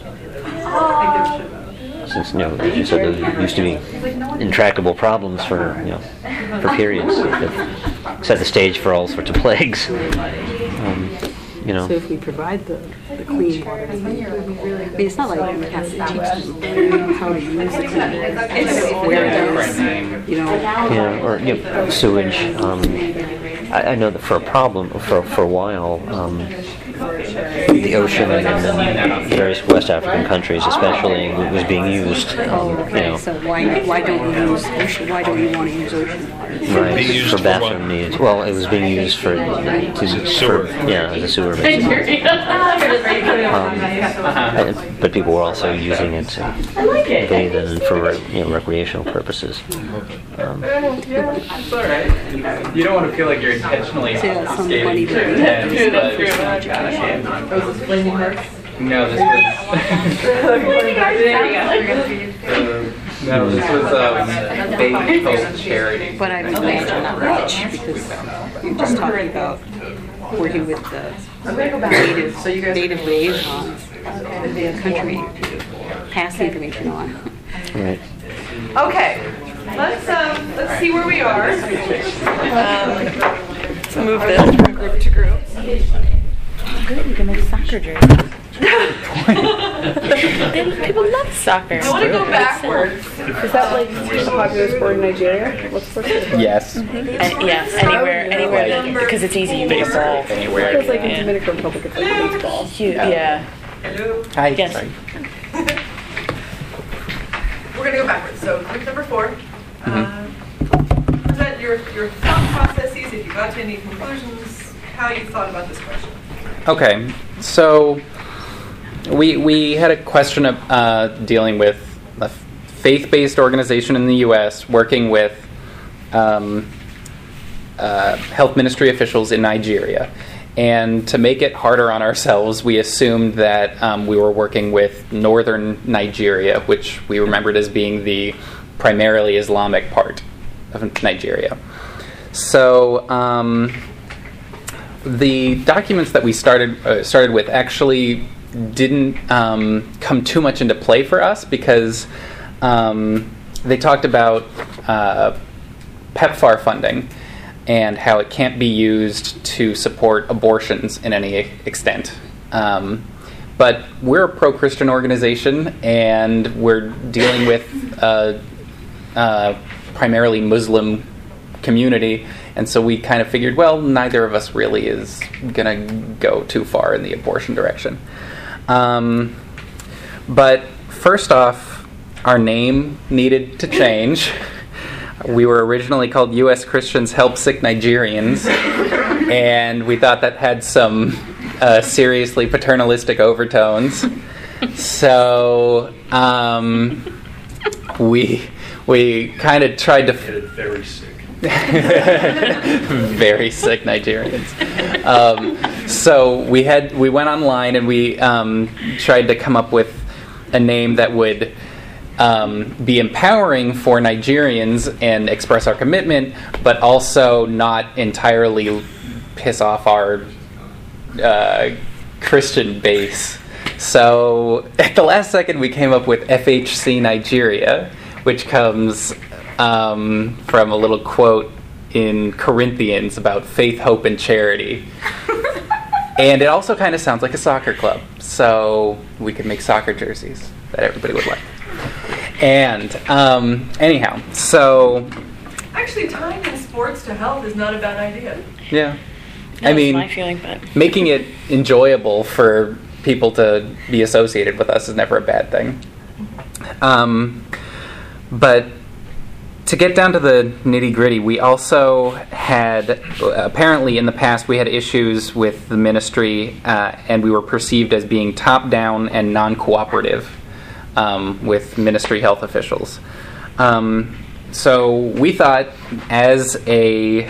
Since as you said, those used to be intractable problems for periods that set the stage for all sorts of plagues. So if we provide the clean water, it's not like we have to teach them how to use the clean water. It's where it is, or sewage. I know that for a a while, the ocean in various West African countries, especially, was being used. So why don't you use ocean? Why don't you want to use ocean water? Right, for bathroom needs. Well, it was being used as a sewer. Basically. But people were also using it to bathe in for recreational purposes. That's all right. You don't want to feel like you're intentionally obfuscating your intent, but Was this Flaming Hearts? no, this was Faith Hope Charity. But I'm imagining not much, because you're just talking about working with the native liaisons of the country, pass the information on. Right. Okay, let's see where we are. Let's move this from group to group. Good, you can make soccer jerseys. People love soccer. I want to go backwards. Is that like a popular sport in Nigeria? What sport is it? Yes. Yes, anywhere, because it's easy. You get a ball. Anywhere. It's like in Dominican Republic, it's like baseball. Yeah. Hello. Hi. Yes. Sorry. We're going to go backwards. So group number 4. Present your thought processes, if you got to any conclusions, how you thought about this question. Okay, so we had a question of dealing with a faith-based organization in the U.S. working with health ministry officials in Nigeria. And to make it harder on ourselves, we assumed that we were working with northern Nigeria, which we remembered as being the primarily Islamic part of Nigeria. So the documents that we started with actually didn't come too much into play for us, because they talked about PEPFAR funding and how it can't be used to support abortions in any extent. But we're a pro-Christian organization, and we're dealing with primarily Muslim community, and so we kind of figured, well, neither of us really is going to go too far in the abortion direction. But first off, our name needed to change. We were originally called U.S. Christians Help Sick Nigerians, and we thought that had some seriously paternalistic overtones. So we kind of tried to... Very sick. Very sick Nigerians. So we went online and we tried to come up with a name that would be empowering for Nigerians and express our commitment, but also not entirely piss off our Christian base. So at the last second, we came up with FHC Nigeria, which comes from a little quote in Corinthians about faith, hope, and charity. And it also kind of sounds like a soccer club, so we could make soccer jerseys that everybody would like. And anyhow, so... Actually, tying in sports to health is not a bad idea. Yeah. That's my feeling, but... making it enjoyable for people to be associated with us is never a bad thing. But to get down to the nitty-gritty, we also had, apparently in the past, we had issues with the ministry, and we were perceived as being top-down and non-cooperative with ministry health officials. So we thought, as a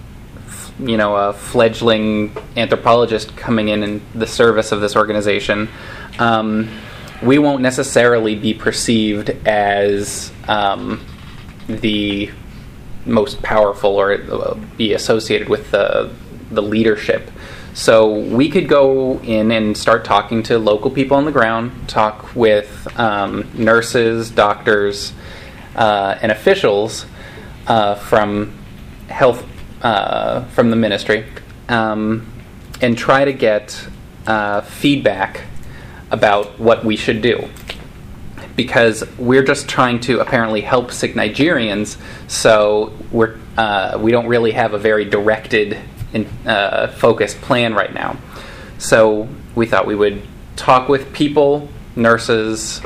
fledgling anthropologist coming in the service of this organization, we won't necessarily be perceived as the most powerful or be associated with the leadership. So we could go in and start talking to local people on the ground, talk with nurses, doctors, and officials from health, from the ministry, and try to get feedback about what we should do. Because we're just trying to apparently help sick Nigerians, so we don't really have a very directed and focused plan right now. So we thought we would talk with people, nurses,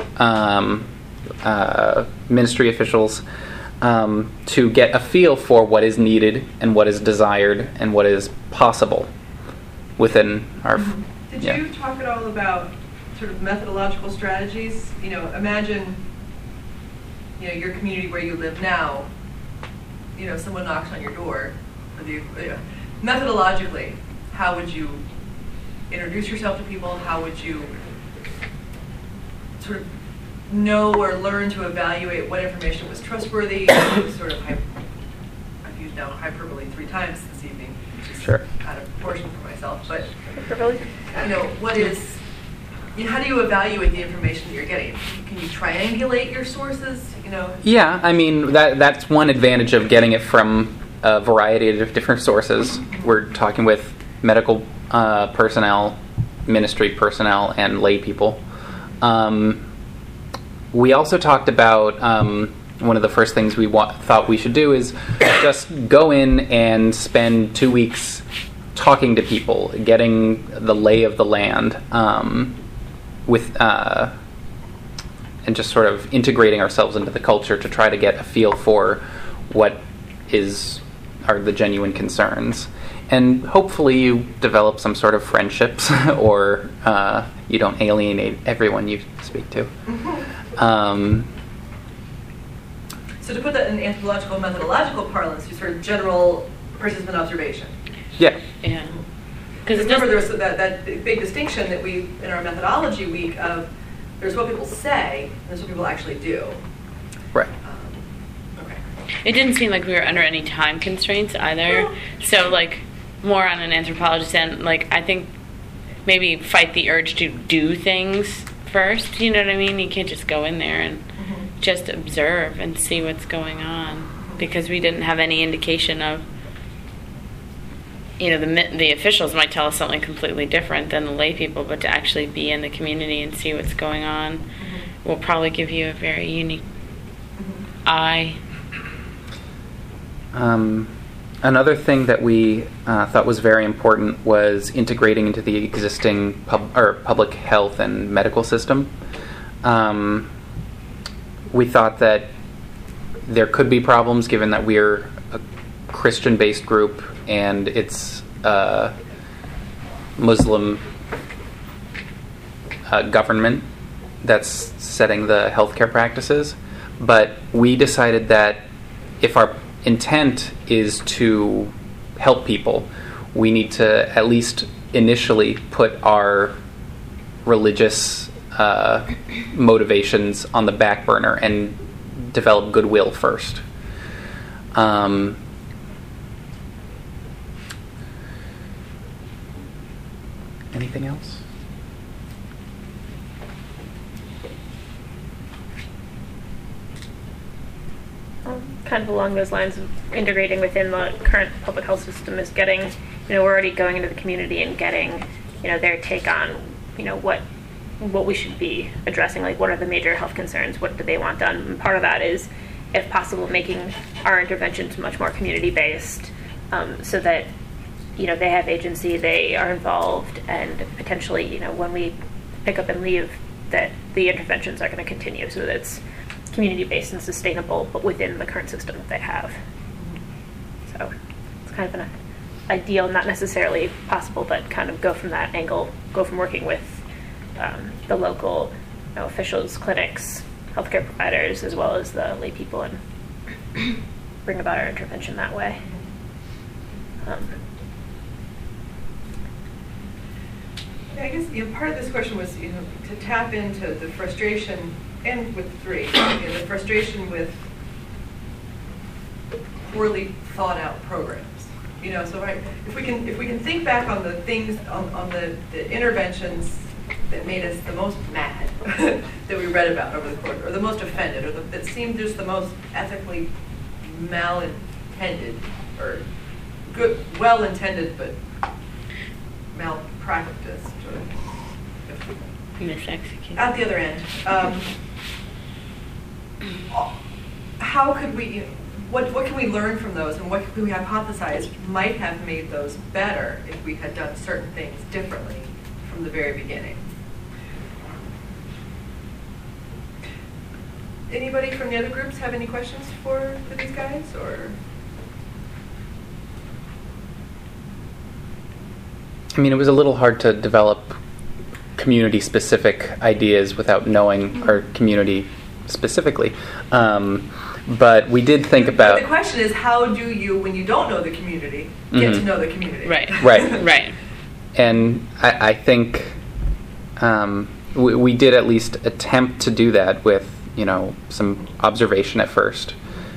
ministry officials, to get a feel for what is needed and what is desired and what is possible within our... Did you talk at all about sort of methodological strategies? Imagine, your community where you live now, someone knocks on your door. Methodologically, how would you introduce yourself to people? How would you sort of know or learn to evaluate what information was trustworthy? Sort of, I've used now hyperbole 3 times this evening, which is sure. out of proportion for myself. But what is? How do you evaluate the information that you're getting? Can you triangulate your sources? Yeah, I mean that's one advantage of getting it from a variety of different sources. We're talking with medical personnel, ministry personnel, and lay people. We also talked about one of the first things we thought we should do is just go in and spend 2 weeks talking to people, getting the lay of the land. And just sort of integrating ourselves into the culture to try to get a feel for what are the genuine concerns. And hopefully you develop some sort of friendships or you don't alienate everyone you speak to. So to put that in anthropological, methodological parlance, you sort of general participant observation. Yeah. Yeah. Because remember, there's that big distinction that we, in our methodology week, of there's what people say and there's what people actually do. Right. Okay. It didn't seem like we were under any time constraints either. So, more on an anthropologist end, I think maybe fight the urge to do things first. You know what I mean? You can't just go in there and just observe and see what's going on, because we didn't have any indication of. The officials might tell us something completely different than the lay people, but to actually be in the community and see what's going on will probably give you a very unique eye. Another thing that we thought was very important was integrating into the existing public health and medical system. We thought that there could be problems given that we're a Christian-based group and it's Muslim government that's setting the healthcare practices. But we decided that if our intent is to help people, we need to at least initially put our religious motivations on the back burner and develop goodwill first. Anything else? Kind of along those lines of integrating within the current public health system is getting, we're already going into the community and getting, their take on, what we should be addressing, what are the major health concerns, what do they want done. And part of that is, if possible, making our interventions much more community-based, so that they have agency, they are involved, and potentially, when we pick up and leave, that the interventions are going to continue, so that it's community-based and sustainable, but within the current system that they have. So it's kind of an ideal, not necessarily possible, but kind of go from that angle, go from working with the local officials, clinics, healthcare providers, as well as the lay people, and bring about our intervention that way. I guess part of this question was to tap into the frustration, and with 3, the frustration with poorly thought out programs. So if we can think back on the things on the interventions that made us the most mad that we read about over the course, or the most offended, or that seemed just the most ethically malintended, or good, well-intended but malpracticed, or misexecuted. at the other end. How could we? What can we learn from those, and what can we hypothesize might have made those better if we had done certain things differently from the very beginning? Anybody from the other groups have any questions for these guys, or? I mean, it was a little hard to develop community-specific ideas without knowing our community specifically. But we did think about... But the question is, how do you, when you don't know the community, get to know the community? Right. Right. Right. And I think we did at least attempt to do that with, some observation at first.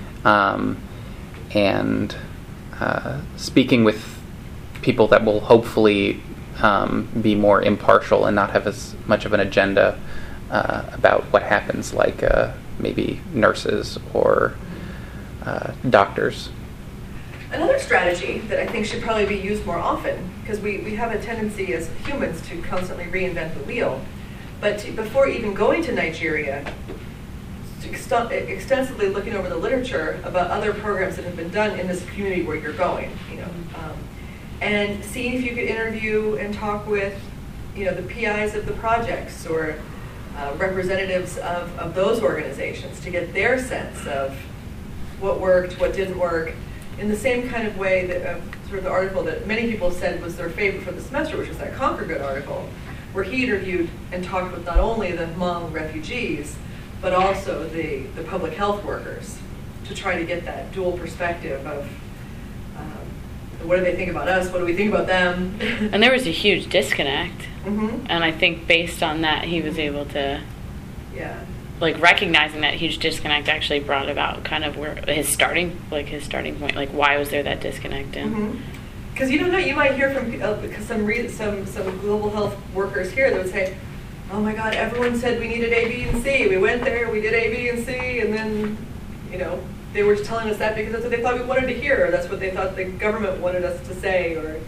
And speaking with people that will hopefully be more impartial and not have as much of an agenda about what happens, like maybe nurses or doctors. Another strategy that I think should probably be used more often, because we have a tendency as humans to constantly reinvent the wheel, but before even going to Nigeria, extensively looking over the literature about other programs that have been done in this community where you're going, and seeing if you could interview and talk with, the PIs of the projects, or representatives of those organizations, to get their sense of what worked, what didn't work, in the same kind of way that sort of the article that many people said was their favorite for the semester, which was that Conquer Good article, where he interviewed and talked with not only the Hmong refugees, but also the public health workers, to try to get that dual perspective of what do they think about us, what do we think about them. And there was a huge disconnect. Mm-hmm. And I think based on that, he was able to, recognizing that huge disconnect actually brought about kind of where his starting point, like why was there that disconnect in? Because you don't know, you might hear from some global health workers here that would say, oh my God, everyone said we needed A, B, and C. We went there, we did A, B, and C, and then, they were telling us that because that's what they thought we wanted to hear, or that's what they thought the government wanted us to say, or...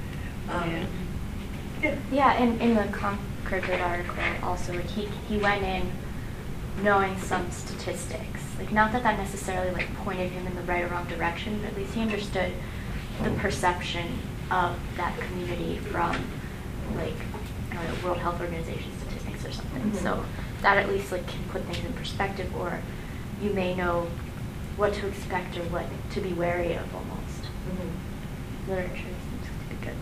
Yeah, and in the Conquer Good article also, he went in knowing some statistics. Not that necessarily pointed him in the right or wrong direction, but at least he understood the perception of that community from World Health Organization statistics or something. So that at least can put things in perspective, or you may know what to expect or what to be wary of almost. Literature seems to be good.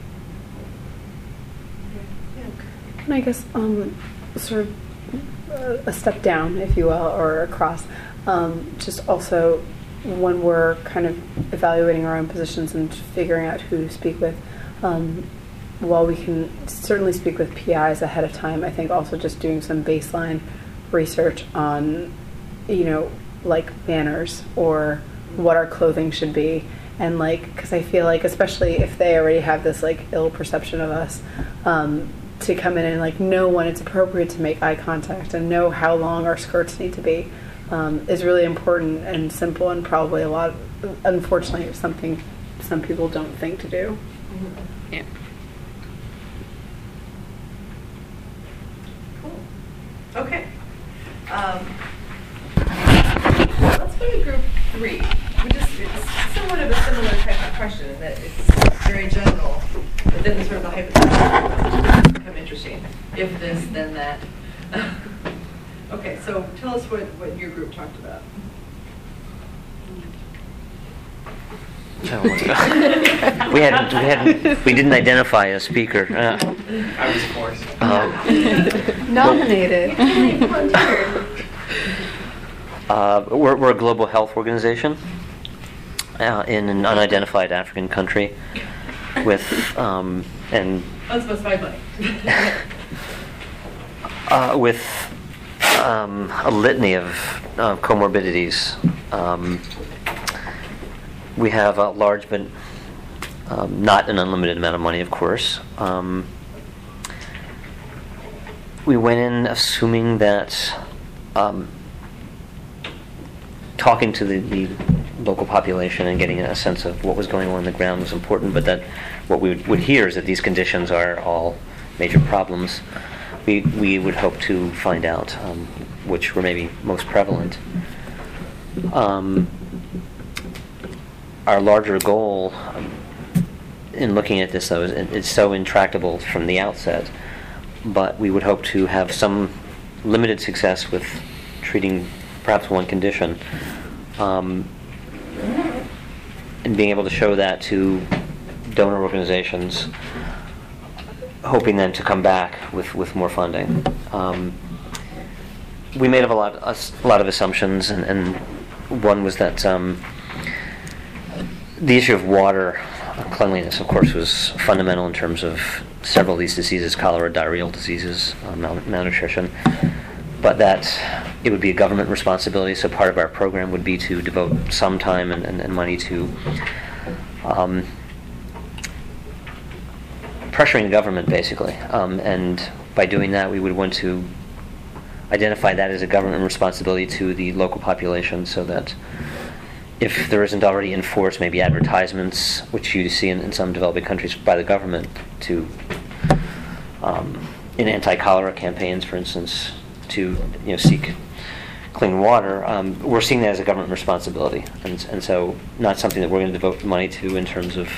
And I guess sort of a step down, if you will, or across, just also when we're kind of evaluating our own positions and figuring out who to speak with, while we can certainly speak with PIs ahead of time, I think also just doing some baseline research on, banners or what our clothing should be. And because I feel especially if they already have this ill perception of us, to come in and know when it's appropriate to make eye contact and know how long our skirts need to be, is really important and simple, and probably unfortunately, something some people don't think to do. Yeah. Cool. Okay. Let's go to group 3. It's somewhat of a similar type of question in that it's very general, but then sort of the hypothetical become interesting. If this, then that. Okay, so tell us what your group talked about. We didn't identify a speaker. I was forced. Nominated. We're a global health organization in an unidentified African country with and Let's find money. with a litany of comorbidities. We have a large but not an unlimited amount of money, of course. We went in assuming that talking to the local population and getting a sense of what was going on the ground was important, but that what we would hear is that these conditions are all major problems. We would hope to find out which were maybe most prevalent. Our larger goal in looking at this, though, is it's so intractable from the outset, but we would hope to have some limited success with treating perhaps one condition, and being able to show that to donor organizations, hoping then to come back with more funding. We made a lot of assumptions, and one was that the issue of water cleanliness, of course, was fundamental in terms of several of these diseases, cholera, diarrheal diseases, malnutrition, but that it would be a government responsibility, so part of our program would be to devote some time and money to pressuring the government, basically. And by doing that, we would want to identify that as a government responsibility to the local population, so that if there isn't already enforced, maybe advertisements, which you see in some developing countries by the government, to in anti-cholera campaigns, for instance, to seek clean water, we're seeing that as a government responsibility, and so not something that we're going to devote money to in terms of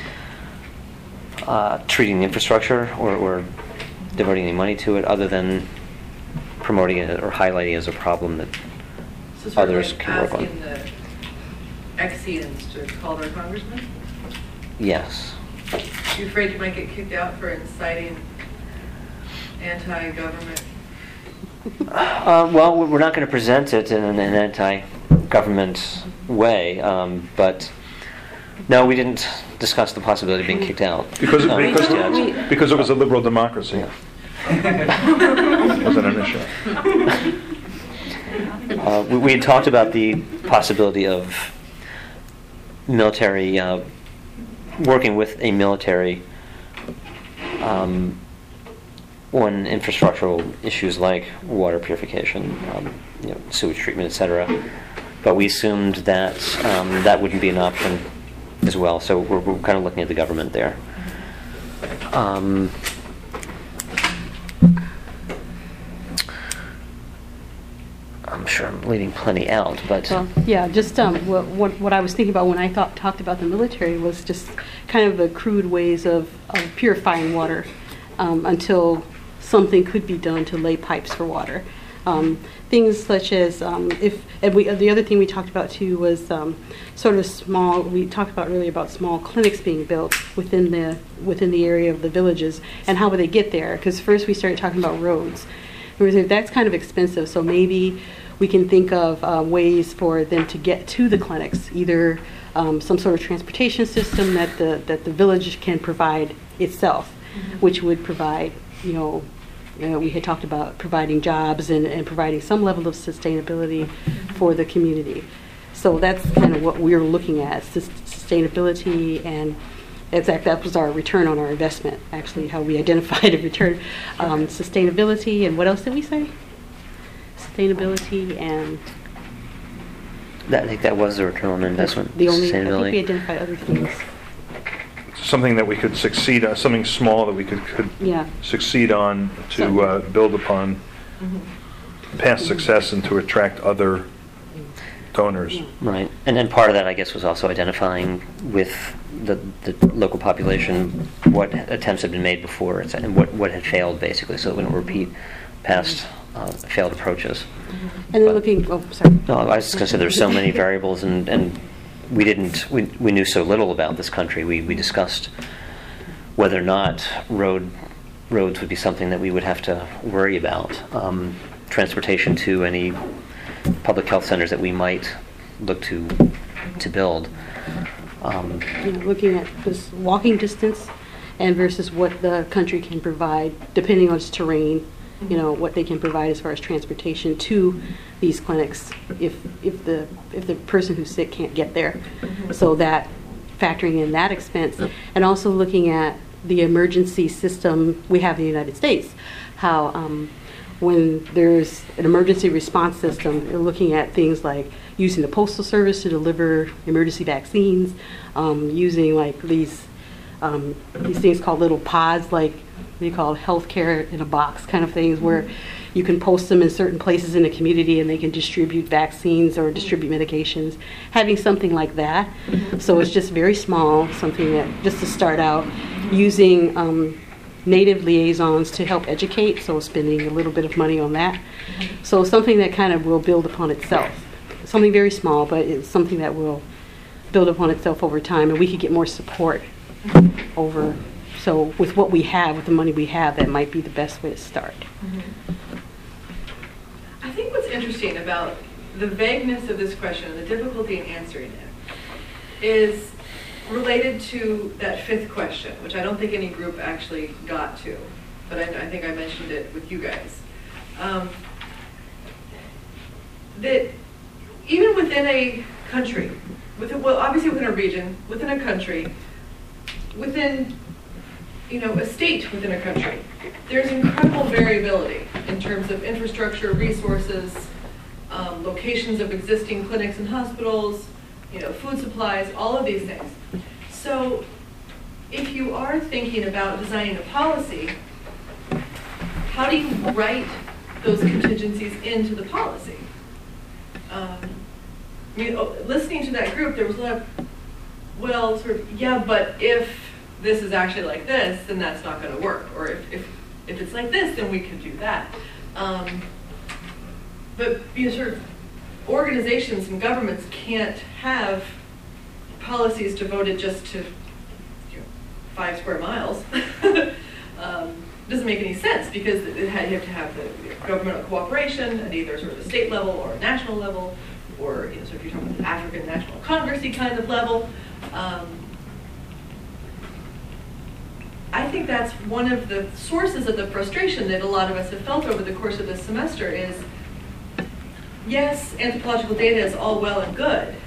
treating the infrastructure or devoting any money to it, other than promoting it or highlighting it as a problem that others can work on. Ex-Edens to call their congressman? Yes. You afraid you might get kicked out for inciting anti-government? Well, we're not going to present it in an anti-government way, but no, we didn't discuss the possibility of being kicked out. Because it was a liberal democracy. Yeah. Wasn't an issue. We had talked about the possibility of military, working with a military on infrastructural issues like water purification, sewage treatment, etc. But we assumed that that wouldn't be an option as well. So we're kind of looking at the government there. I'm sure I'm leaving plenty out, but yeah, just what I was thinking about when I talked about the military was just kind of the crude ways of purifying water until something could be done to lay pipes for water. Things such as the other thing we talked about too was sort of small. We talked about earlier about small clinics being built within the area of the villages, and how would they get there? Because first we started talking about roads. We said that's kind of expensive, so maybe we can think of ways for them to get to the clinics, either some sort of transportation system that the village can provide itself, which would provide, we had talked about providing jobs and providing some level of sustainability for the community. So that's kind of what we're looking at, sustainability, and that was our return on our investment, actually, how we identified a return. Sustainability, and what else did we say? Sustainability and... I think that was the return on investment. I think we identified other things. Something that we could succeed on, something small that we could succeed on to build upon past success and to attract other donors. Right, and then part of that, I guess, was also identifying with the local population what attempts had been made before and what had failed, basically, so it wouldn't repeat past failed approaches. And then looking, sorry. No, I was just going to say there's so many variables, and we knew so little about this country. We discussed whether or not roads would be something that we would have to worry about. Transportation to any public health centers that we might look to build. Looking at this walking distance and versus what the country can provide, depending on its terrain, what they can provide as far as transportation to these clinics if the person who's sick can't get there. So that factoring in that expense, and also looking at the emergency system we have in the United States, how when there's an emergency response system, they're looking at things like using the Postal Service to deliver emergency vaccines, using like these things called little pods, like we call healthcare in a box kind of things, where you can post them in certain places in the community and they can distribute vaccines or distribute medications. Having something like that, so it's just very small, something that just to start out, using Native liaisons to help educate, so spending a little bit of money on that. So something that kind of will build upon itself. Something very small, but it's something that will build upon itself over time, and we could get more support over. So with what we have, with the money we have, that might be the best way to start. I think what's interesting about the vagueness of this question and the difficulty in answering it is related to that fifth question, which I don't think any group actually got to, but I think I mentioned it with you guys. That even within a country, obviously within a region, within a country, within a state within a country, there's incredible variability in terms of infrastructure, resources, locations of existing clinics and hospitals, food supplies, all of these things. So if you are thinking about designing a policy, how do you write those contingencies into the policy? Listening to that group, there was a lot of, but if this is actually like this, then that's not going to work. Or if it's like this, then we can do that. But organizations and governments can't have policies devoted just to 5 square miles. Doesn't make any sense, because you have to have the governmental cooperation at either sort of the state level or national level, or so if you're talking about the African National Congressy kind of level. I think that's one of the sources of the frustration that a lot of us have felt over the course of this semester is, yes, anthropological data is all well and good,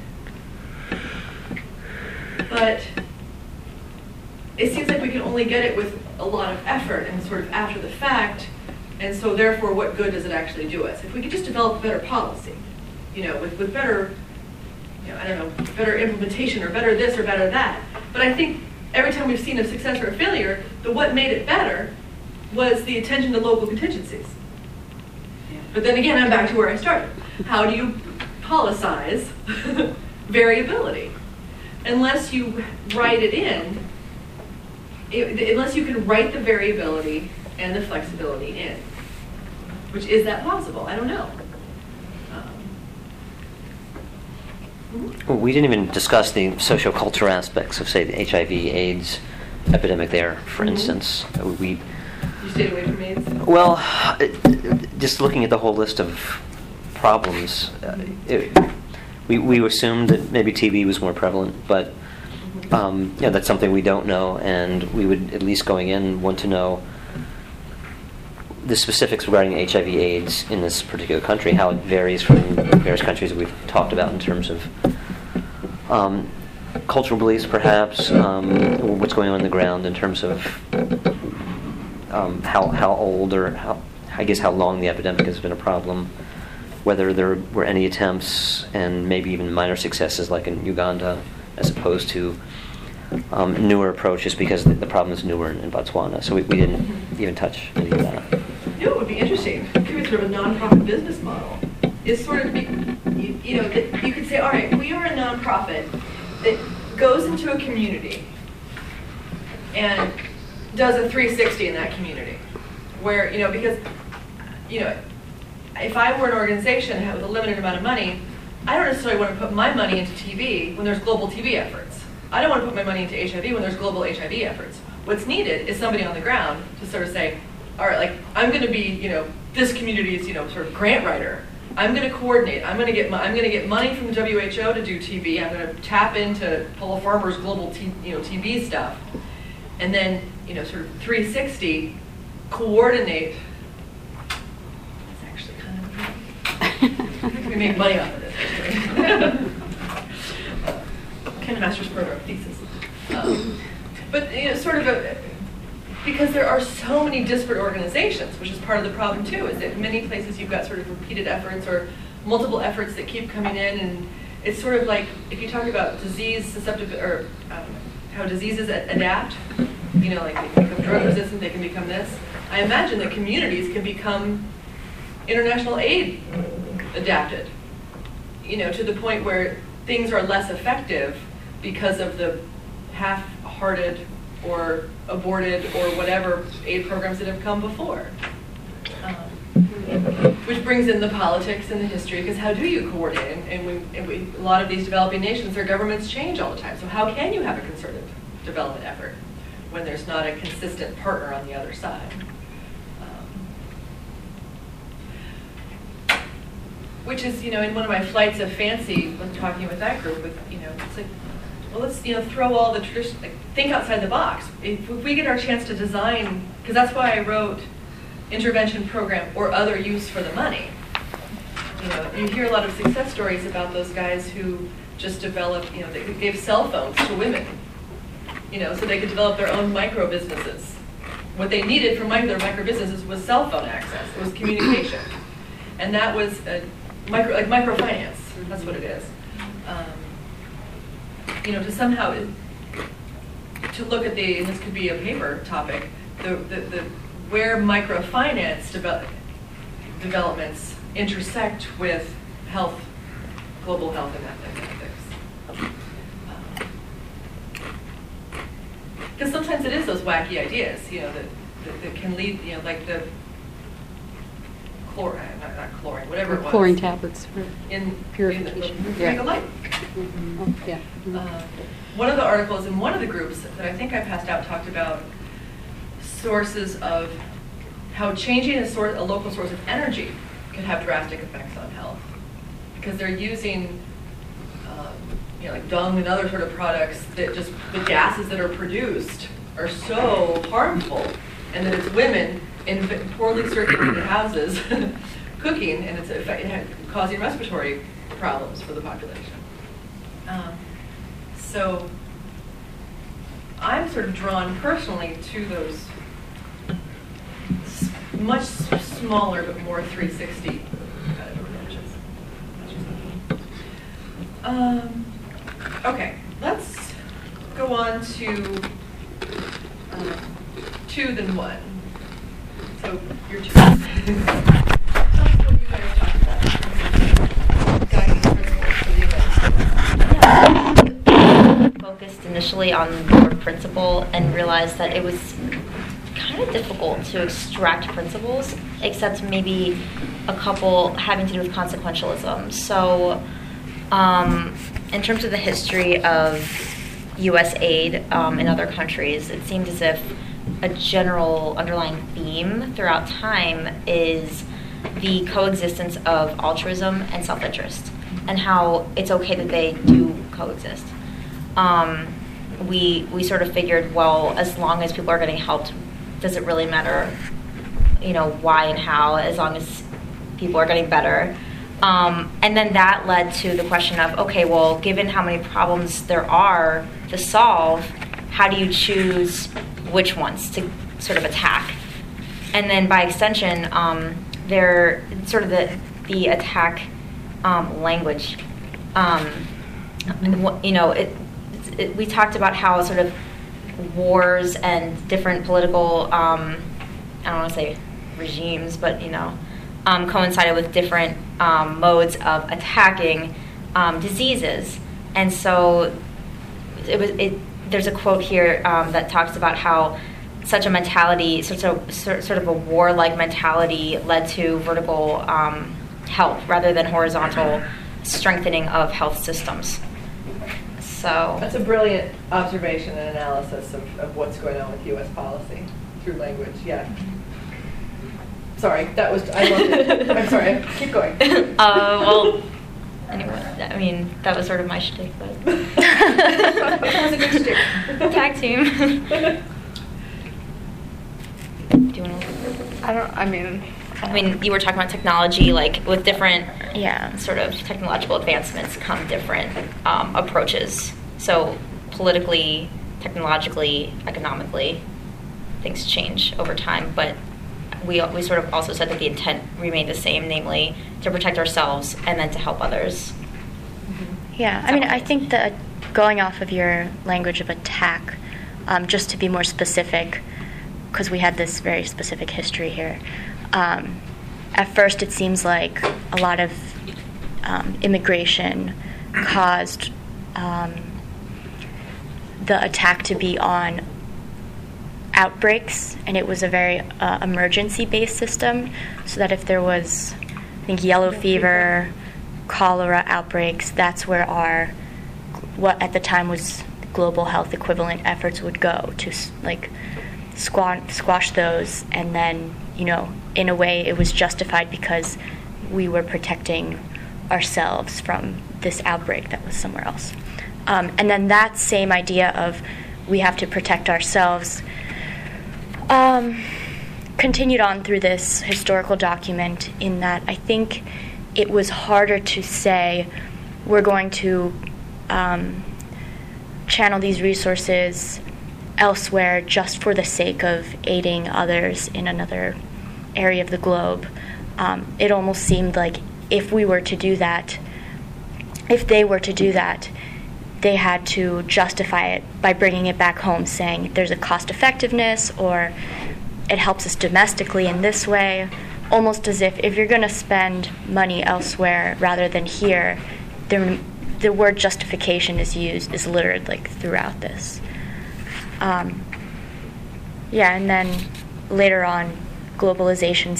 but it seems like we can only get it with a lot of effort and sort of after the fact, and so therefore what good does it actually do us? If we could just develop a better policy, with better, better implementation or better this or better that. But I think every time we've seen a success or a failure, what made it better was the attention to local contingencies. But then again, I'm back to where I started. How do you policize variability? Unless you write it in, unless you can write the variability and the flexibility in. Which, is that possible? I don't know. Well, we didn't even discuss the sociocultural aspects of, say, the HIV/AIDS epidemic there, for instance. You stayed away from AIDS? Well, just looking at the whole list of problems, we assumed that maybe TB was more prevalent, but that's something we don't know, and we would, at least going in, want to know the specifics regarding HIV/AIDS in this particular country, how it varies from various countries that we've talked about in terms of cultural beliefs, perhaps, what's going on the ground in terms of how old or how long the epidemic has been a problem, whether there were any attempts and maybe even minor successes like in Uganda, as opposed to newer approaches because the problem is newer in Botswana. So we didn't even touch any of that. It would be interesting. It could be sort of a nonprofit business model. Is sort of, that you could say, all right, we are a nonprofit that goes into a community and does a 360 in that community, where because if I were an organization with a limited amount of money, I don't necessarily want to put my money into TV when there's global TV efforts. I don't want to put my money into HIV when there's global HIV efforts. What's needed is somebody on the ground to sort of say, all right, like, I'm going to be, this community's, sort of grant writer. I'm going to coordinate. I'm going to get money from the WHO to do TV. I'm going to tap into Paula Farmer's global TV stuff, and then sort of 360 coordinate. It's actually kind of we make money off of this. Kind of master's program thesis, but sort of because there are so many disparate organizations, which is part of the problem too, is that in many places you've got sort of repeated efforts or multiple efforts that keep coming in, and it's sort of like if you talk about disease susceptibility or how diseases adapt, like they can become drug resistant, they can become this. I imagine that communities can become international aid adapted, to the point where things are less effective because of the half-hearted or aborted or whatever aid programs that have come before. Which brings in the politics and the history, because how do you coordinate? And a lot of these developing nations, their governments change all the time. So how can you have a concerted development effort when there's not a consistent partner on the other side? Which is, in one of my flights of fancy, when talking with that group, it's like, well, let's throw all the tradition, think outside the box. If we get our chance to design, because that's why I wrote intervention program or other use for the money. You hear a lot of success stories about those guys who just developed, they gave cell phones to women, so they could develop their own micro businesses. What they needed for their micro businesses was cell phone access. It was communication, and that was microfinance. That's what it is. To somehow, to look at and this could be a paper topic, where microfinance developments intersect with health, global health and ethics. Because sometimes it is those wacky ideas, that can lead, like the chlorine, not chlorine, whatever it was. Chlorine tablets for purification. Yeah. Light. Yeah. One of the articles in one of the groups that I think I passed out talked about sources of how changing a local source of energy can have drastic effects on health, because they're using like dung and other sort of products that just the gases that are produced are so harmful, and that it's women in poorly circulated houses cooking, and it's causing respiratory problems for the population. So I'm sort of drawn personally to those much smaller but more 360 approaches. Okay, let's go on to 2 then 1. So your turn. Tell us what you guys talked about. Guiding principles for the event. Focused initially on the word principle and realized that it was kind of difficult to extract principles, except maybe a couple having to do with consequentialism. So in terms of the history of U.S. aid in other countries, it seemed as if a general underlying theme throughout time is the coexistence of altruism and self-interest, and how it's okay that they do coexist. We sort of figured, well, as long as people are getting helped, does it really matter, why and how, as long as people are getting better. And then that led to the question of, okay, well, given how many problems there are to solve, how do you choose which ones to sort of attack? And then by extension, they're sort of the attack language. We talked about how sort of wars and different political, I don't want to say regimes, but coincided with different modes of attacking diseases. And so there's a quote here that talks about how such a mentality, sort of a warlike mentality, led to vertical health rather than horizontal strengthening of health systems. So that's a brilliant observation and analysis of what's going on with U.S. policy through language. Yeah. Sorry, I loved it. I'm sorry. Keep going. Well, anyway, I mean, that was sort of my shtick, but that was a good shtick. Tag team. Do you want to? I mean, you were talking about technology, like with different, sort of technological advancements come different approaches. So politically, technologically, economically, things change over time. But we sort of also said that the intent remained the same, namely to protect ourselves and then to help others. Yeah, I mean, I think that going off of your language of attack, just to be more specific, because we had this very specific history here. At first, it seems like a lot of immigration caused the attack to be on outbreaks, and it was a very emergency-based system, so that if there was, I think, yellow fever, cholera outbreaks, that's where our, what at the time was global health equivalent efforts would go to, like, squash those, and then, you know, in a way it was justified because we were protecting ourselves from this outbreak that was somewhere else. And then that same idea of we have to protect ourselves continued on through this historical document, in that I think it was harder to say we're going to channel these resources elsewhere just for the sake of aiding others in another area of the globe. It almost seemed like if they were to do that, they had to justify it by bringing it back home, saying there's a cost effectiveness, or it helps us domestically in this way, almost as if you're going to spend money elsewhere rather than here, the word justification is littered like throughout this. And then later on, globalization,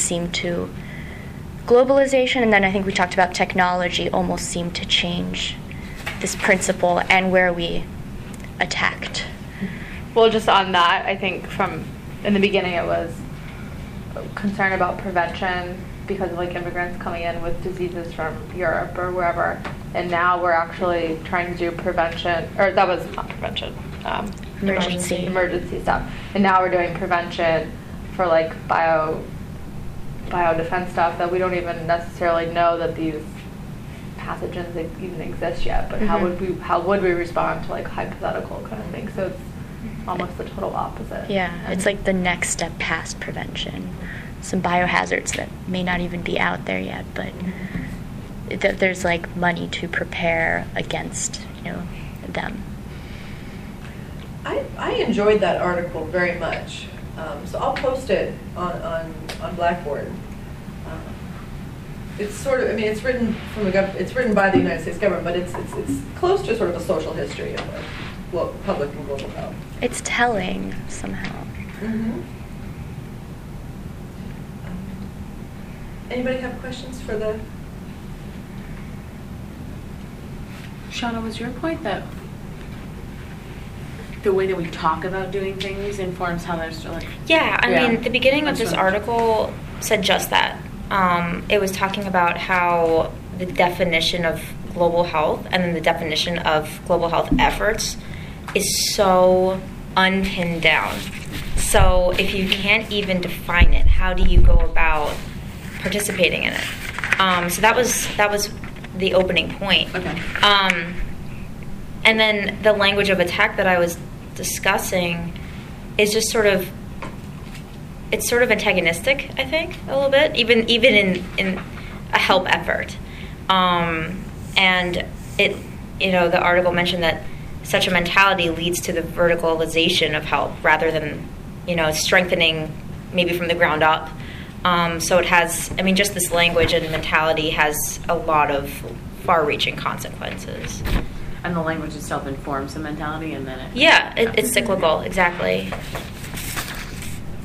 and then I think we talked about technology, almost seemed to change this principle and where we attacked. Well, just on that, I think from in the beginning it was concern about prevention because of like immigrants coming in with diseases from Europe or wherever, and now we're actually trying to do prevention, or that was not prevention, emergency stuff, and now we're doing prevention for like bio defense stuff that we don't even necessarily know that these pathogens even exist yet, but how would we respond to like hypothetical kind of things? So it's almost the total opposite. Yeah, it's like the next step past prevention. Some biohazards that may not even be out there yet, but there's like money to prepare against, them. I enjoyed that article very much, so I'll post it on Blackboard. It's sort of, it's written from it's written by the United States government, but it's close to sort of a social history of public and global health. It's telling somehow. Mm-hmm. Anybody have questions for the? Shauna, was your point that the way that we talk about doing things informs how they're still like? Yeah, I mean, the beginning of this article said just that. It was talking about how the definition of global health and then the definition of global health efforts is so unpinned down. So if you can't even define it, how do you go about participating in it? So that was the opening point. Okay. And then the language of attack that I was discussing is just it's sort of antagonistic, I think, a little bit, even in a help effort. And it, the article mentioned that such a mentality leads to the verticalization of help rather than, strengthening maybe from the ground up. So it has, just this language and mentality has a lot of far-reaching consequences. And the language itself informs the mentality, and then it's cyclical, exactly.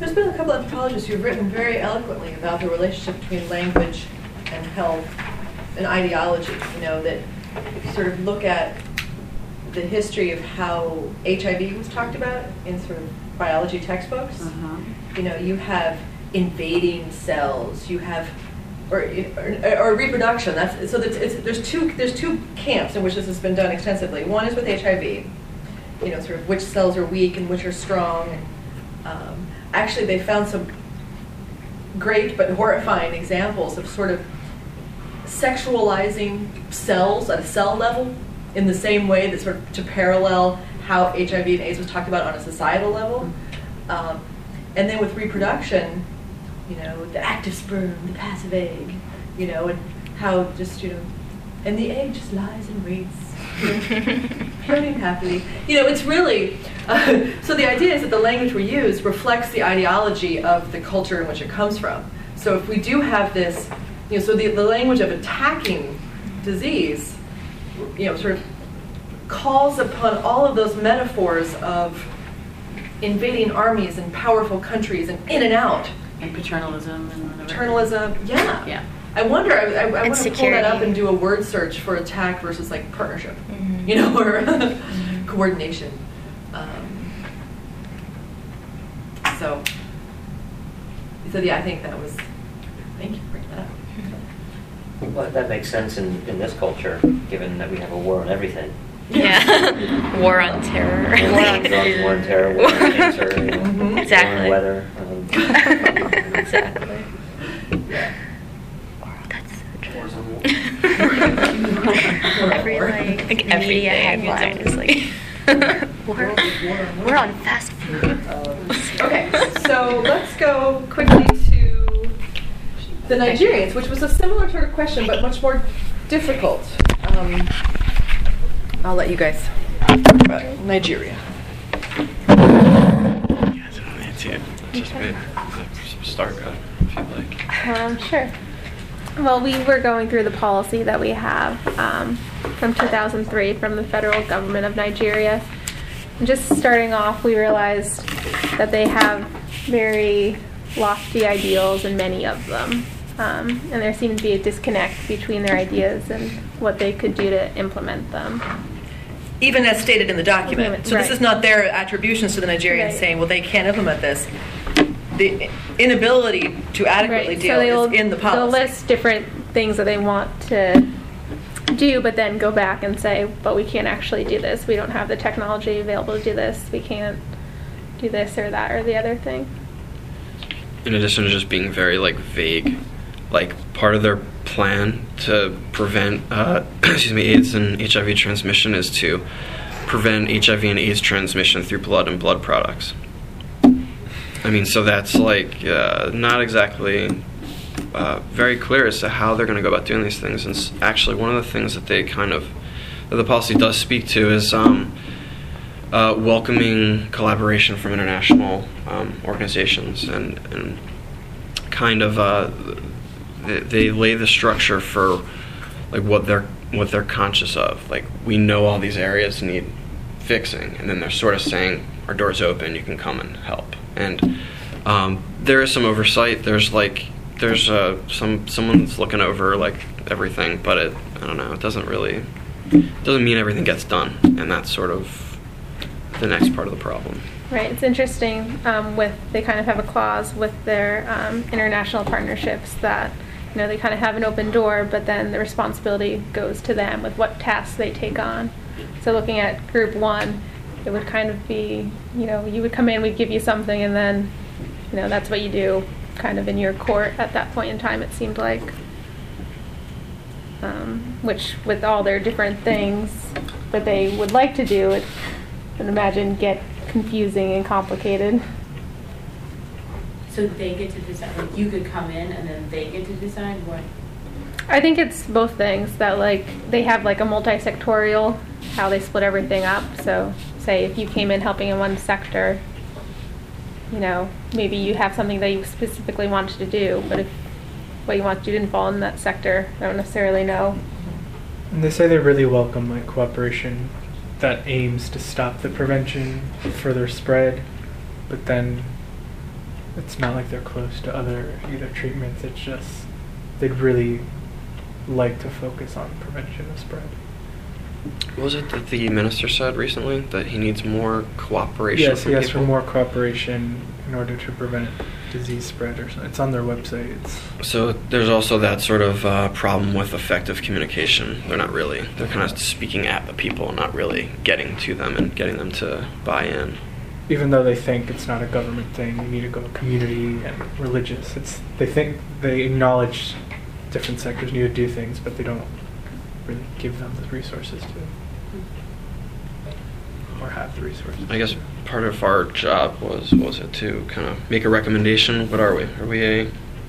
There's been a couple of anthropologists who've written very eloquently about the relationship between language and health and ideology. You know, that if you sort of look at the history of how HIV was talked about in sort of biology textbooks, you know, you have invading cells, you have or reproduction. That's so. There's two camps in which this has been done extensively. One is with HIV, you know, sort of which cells are weak and which are strong. And, actually, they found some great but horrifying examples of sort of sexualizing cells at a cell level in the same way that sort of to parallel how HIV and AIDS was talked about on a societal level. And then with reproduction, you know, the active sperm, the passive egg, you know, and how just, you know, and the egg just lies and waits, floating happily. You know, it's really, so the idea is that the language we use reflects the ideology of the culture in which it comes from. So if we do have this, you know, so the language of attacking disease, you know, sort of calls upon all of those metaphors of invading armies and powerful countries and in and out. And paternalism and whatever. Paternalism, yeah. Yeah. I wonder, I want to pull security. that up and do a word search for attack versus like partnership, you know, or coordination. So yeah, I think that was, thank you for bringing that up. Well, that makes sense in this culture, given that we have a war on everything. Yeah. War on terror. War on drugs, war on terror, war on cancer, you know, Exactly. war on weather. Exactly. Every like media headline is like we're on fast food. Okay, so let's go quickly to the Nigerians, which was a similar sort of question, but much more difficult. I'll let you guys talk about Nigeria. Just start if you'd like. Sure. Well, we were going through the policy that we have from 2003 from the federal government of Nigeria. And just starting off, we realized that they have very lofty ideals in many of them. And there seemed to be a disconnect between their ideas and what they could do to implement them. Even as stated in the document. So this is not their attributions to the Nigerians saying, well, they can't implement this. The inability to adequately deal is in the policy. They'll list different things that they want to do, but then go back and say, but we can't actually do this. We don't have the technology available to do this. We can't do this or that or the other thing. In addition to just being very vague, part of their plan to prevent AIDS and HIV transmission is to prevent HIV and AIDS transmission through blood and blood products. I mean, so that's not exactly very clear as to how they're going to go about doing these things. And actually, one of the things that that the policy does speak to is welcoming collaboration from international organizations and kind of they lay the structure for what they're conscious of. We know all these areas need fixing, and then they're sort of saying our door's open, you can come and help. And there is some oversight. There's someone that's looking over everything, but I don't know. It doesn't mean everything gets done, and that's sort of the next part of the problem. Right. It's interesting. They kind of have a clause with their international partnerships that they kind of have an open door, but then the responsibility goes to them with what tasks they take on. So looking at Group 1. It would kind of be, you would come in, we'd give you something, and then, that's what you do kind of in your court at that point in time, it seemed like. Which, with all their different things that they would like to do, it would imagine get confusing and complicated. So they get to decide, you could come in and then they get to decide what? I think it's both things, that they have a multi-sectorial, how they split everything up. So say if you came in helping in one sector, maybe you have something that you specifically wanted to do, but if what you want to do didn't fall in that sector, I don't necessarily know. And they say they really welcome cooperation that aims to stop the prevention of further spread, but then it's not like they're close to other either treatments. It's just they'd really like to focus on prevention of spread. Was it that the minister said recently that he needs more cooperation Yes, from he asked people? for more cooperation in order to prevent disease spread or something. It's on their website. So there's also that sort of problem with effective communication. They're kind of speaking at the people, not really getting to them and getting them to buy in. Even though they think it's not a government thing, you need to go community and religious. They acknowledge different sectors need to do things, but they don't really give them the resources to, or have the resources. I guess part of our job was it to kind of make a recommendation. What are we? We're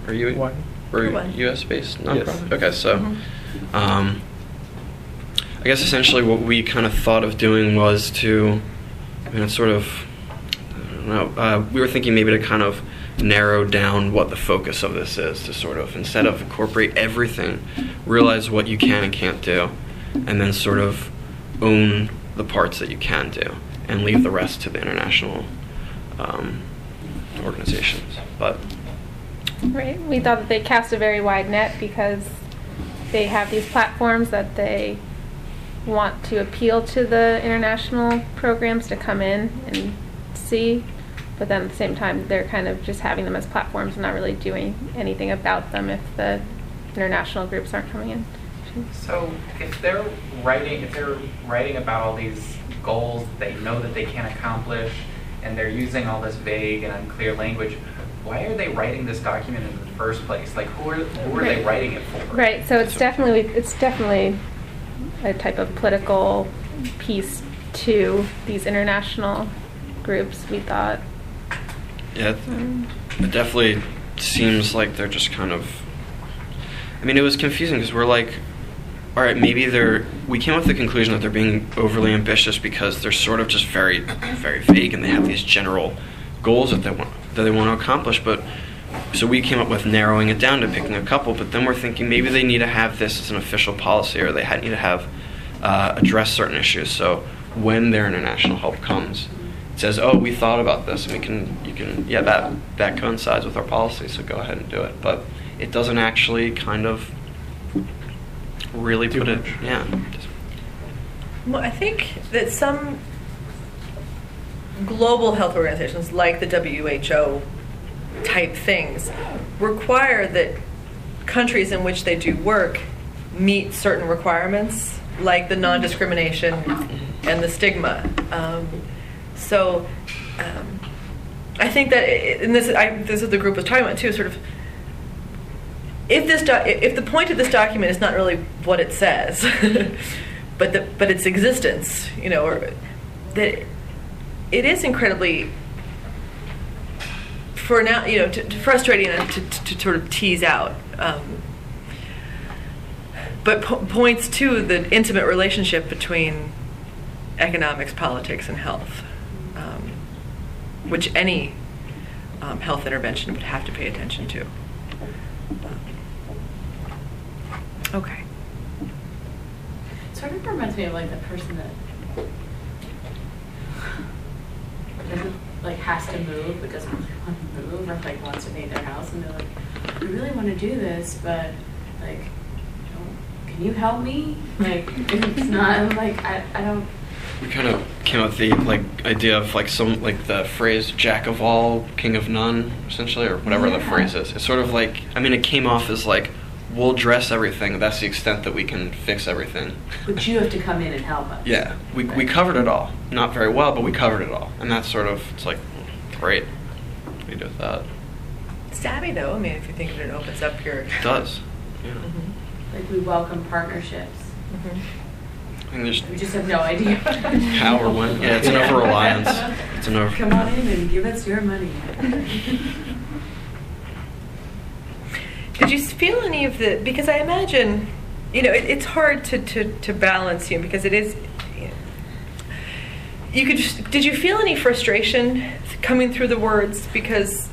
a U.S. based nonprofit. Yes. Okay, so I guess essentially what we kind of thought of doing was to, it's sort of, I don't know, we were thinking maybe to kind of narrow down what the focus of this is, to sort of, instead of incorporate everything, realize what you can and can't do, and then sort of own the parts that you can do, and leave the rest to the international organizations. But Right. We thought that they cast a very wide net because they have these platforms that they want to appeal to the international programs to come in and see, but then at the same time they're kind of just having them as platforms and not really doing anything about them if the international groups aren't coming in. So if they're writing about all these goals they know that they can't accomplish, and they're using all this vague and unclear language, why are they writing this document in the first place? Like, who are they writing it for? Right. So it's definitely a type of political piece to these international groups, we thought. yeah, it definitely seems like they're just kind of, it was confusing because we're like, all right, maybe we came up with the conclusion that they're being overly ambitious because they're sort of just very, very vague, and they have these general goals that they want to accomplish. But so we came up with narrowing it down to picking a couple. But then we're thinking maybe they need to have this as an official policy, or they need to have address certain issues. So when their international help comes, it says, "Oh, we thought about this, and that coincides with our policy. So go ahead and do it." But it doesn't actually kind of really put it. Yeah. Well, I think that some global health organizations, like the WHO type things, require that countries in which they do work meet certain requirements, like the non-discrimination and the stigma. I think that, this is the group was talking about too, sort of, if the point of this document is not really what it says, but its existence, or that it is incredibly, for now, frustrating to sort of tease out, but points to the intimate relationship between economics, politics, and health, which any health intervention would have to pay attention to. Okay. Sort of reminds me of like the person that doesn't has to move but doesn't really want to move, or wants to paint their house, and they're like, I really want to do this, but can you help me? It's not I don't. We kind of came up with the idea of the phrase "jack of all, king of none," essentially, or whatever the phrase is. It's sort of it came off as we'll address everything. That's the extent that we can fix everything. But you have to come in and help us. Yeah, we covered it all. Not very well, but we covered it all, and that's sort of great. What do you do with that? Savvy though. If you think of it, opens up your. It does. Yeah. Mm-hmm. We welcome partnerships. Mm-hmm. We just have no idea how or when. Yeah, it's an over-reliance. Come on in and give us your money. Did you feel any of the? Because I imagine, it's hard to balance because it is. Did you feel any frustration coming through the words? Because,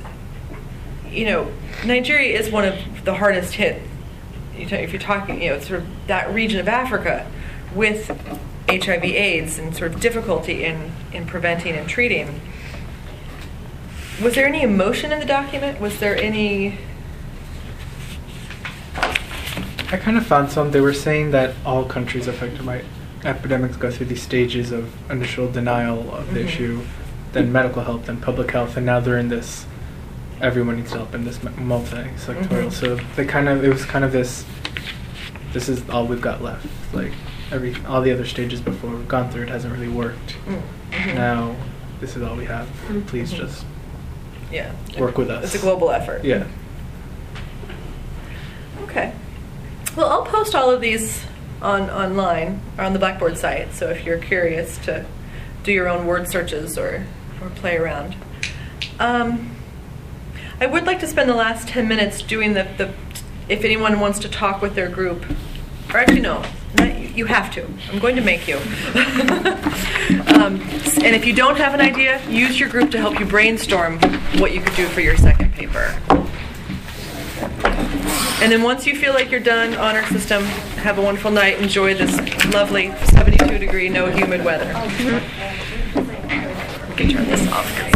Nigeria is one of the hardest hit. If you're talking, sort of that region of Africa, with HIV/AIDS and sort of difficulty in preventing and treating. Was there any emotion in the document? Was there any? I kind of found some. They were saying that all countries affected by epidemics go through these stages of initial denial of the issue, then medical help, then public health, and now they're in this. Everyone needs help in this multi-sectorial. So it was kind of this. This is all we've got left. Like all the other stages before we've gone through, it hasn't really worked. Now, this is all we have. Please just work with us. It's a global effort. Yeah. Okay. Well, I'll post all of these online or on the Blackboard site. So if you're curious to do your own word searches or play around. I would like to spend the last 10 minutes doing the if anyone wants to talk with their group, or actually no, you have to. I'm going to make you. And if you don't have an idea, use your group to help you brainstorm what you could do for your second paper. And then once you feel like you're done, honor system, have a wonderful night. Enjoy this lovely 72-degree, no humid weather. We can turn this off.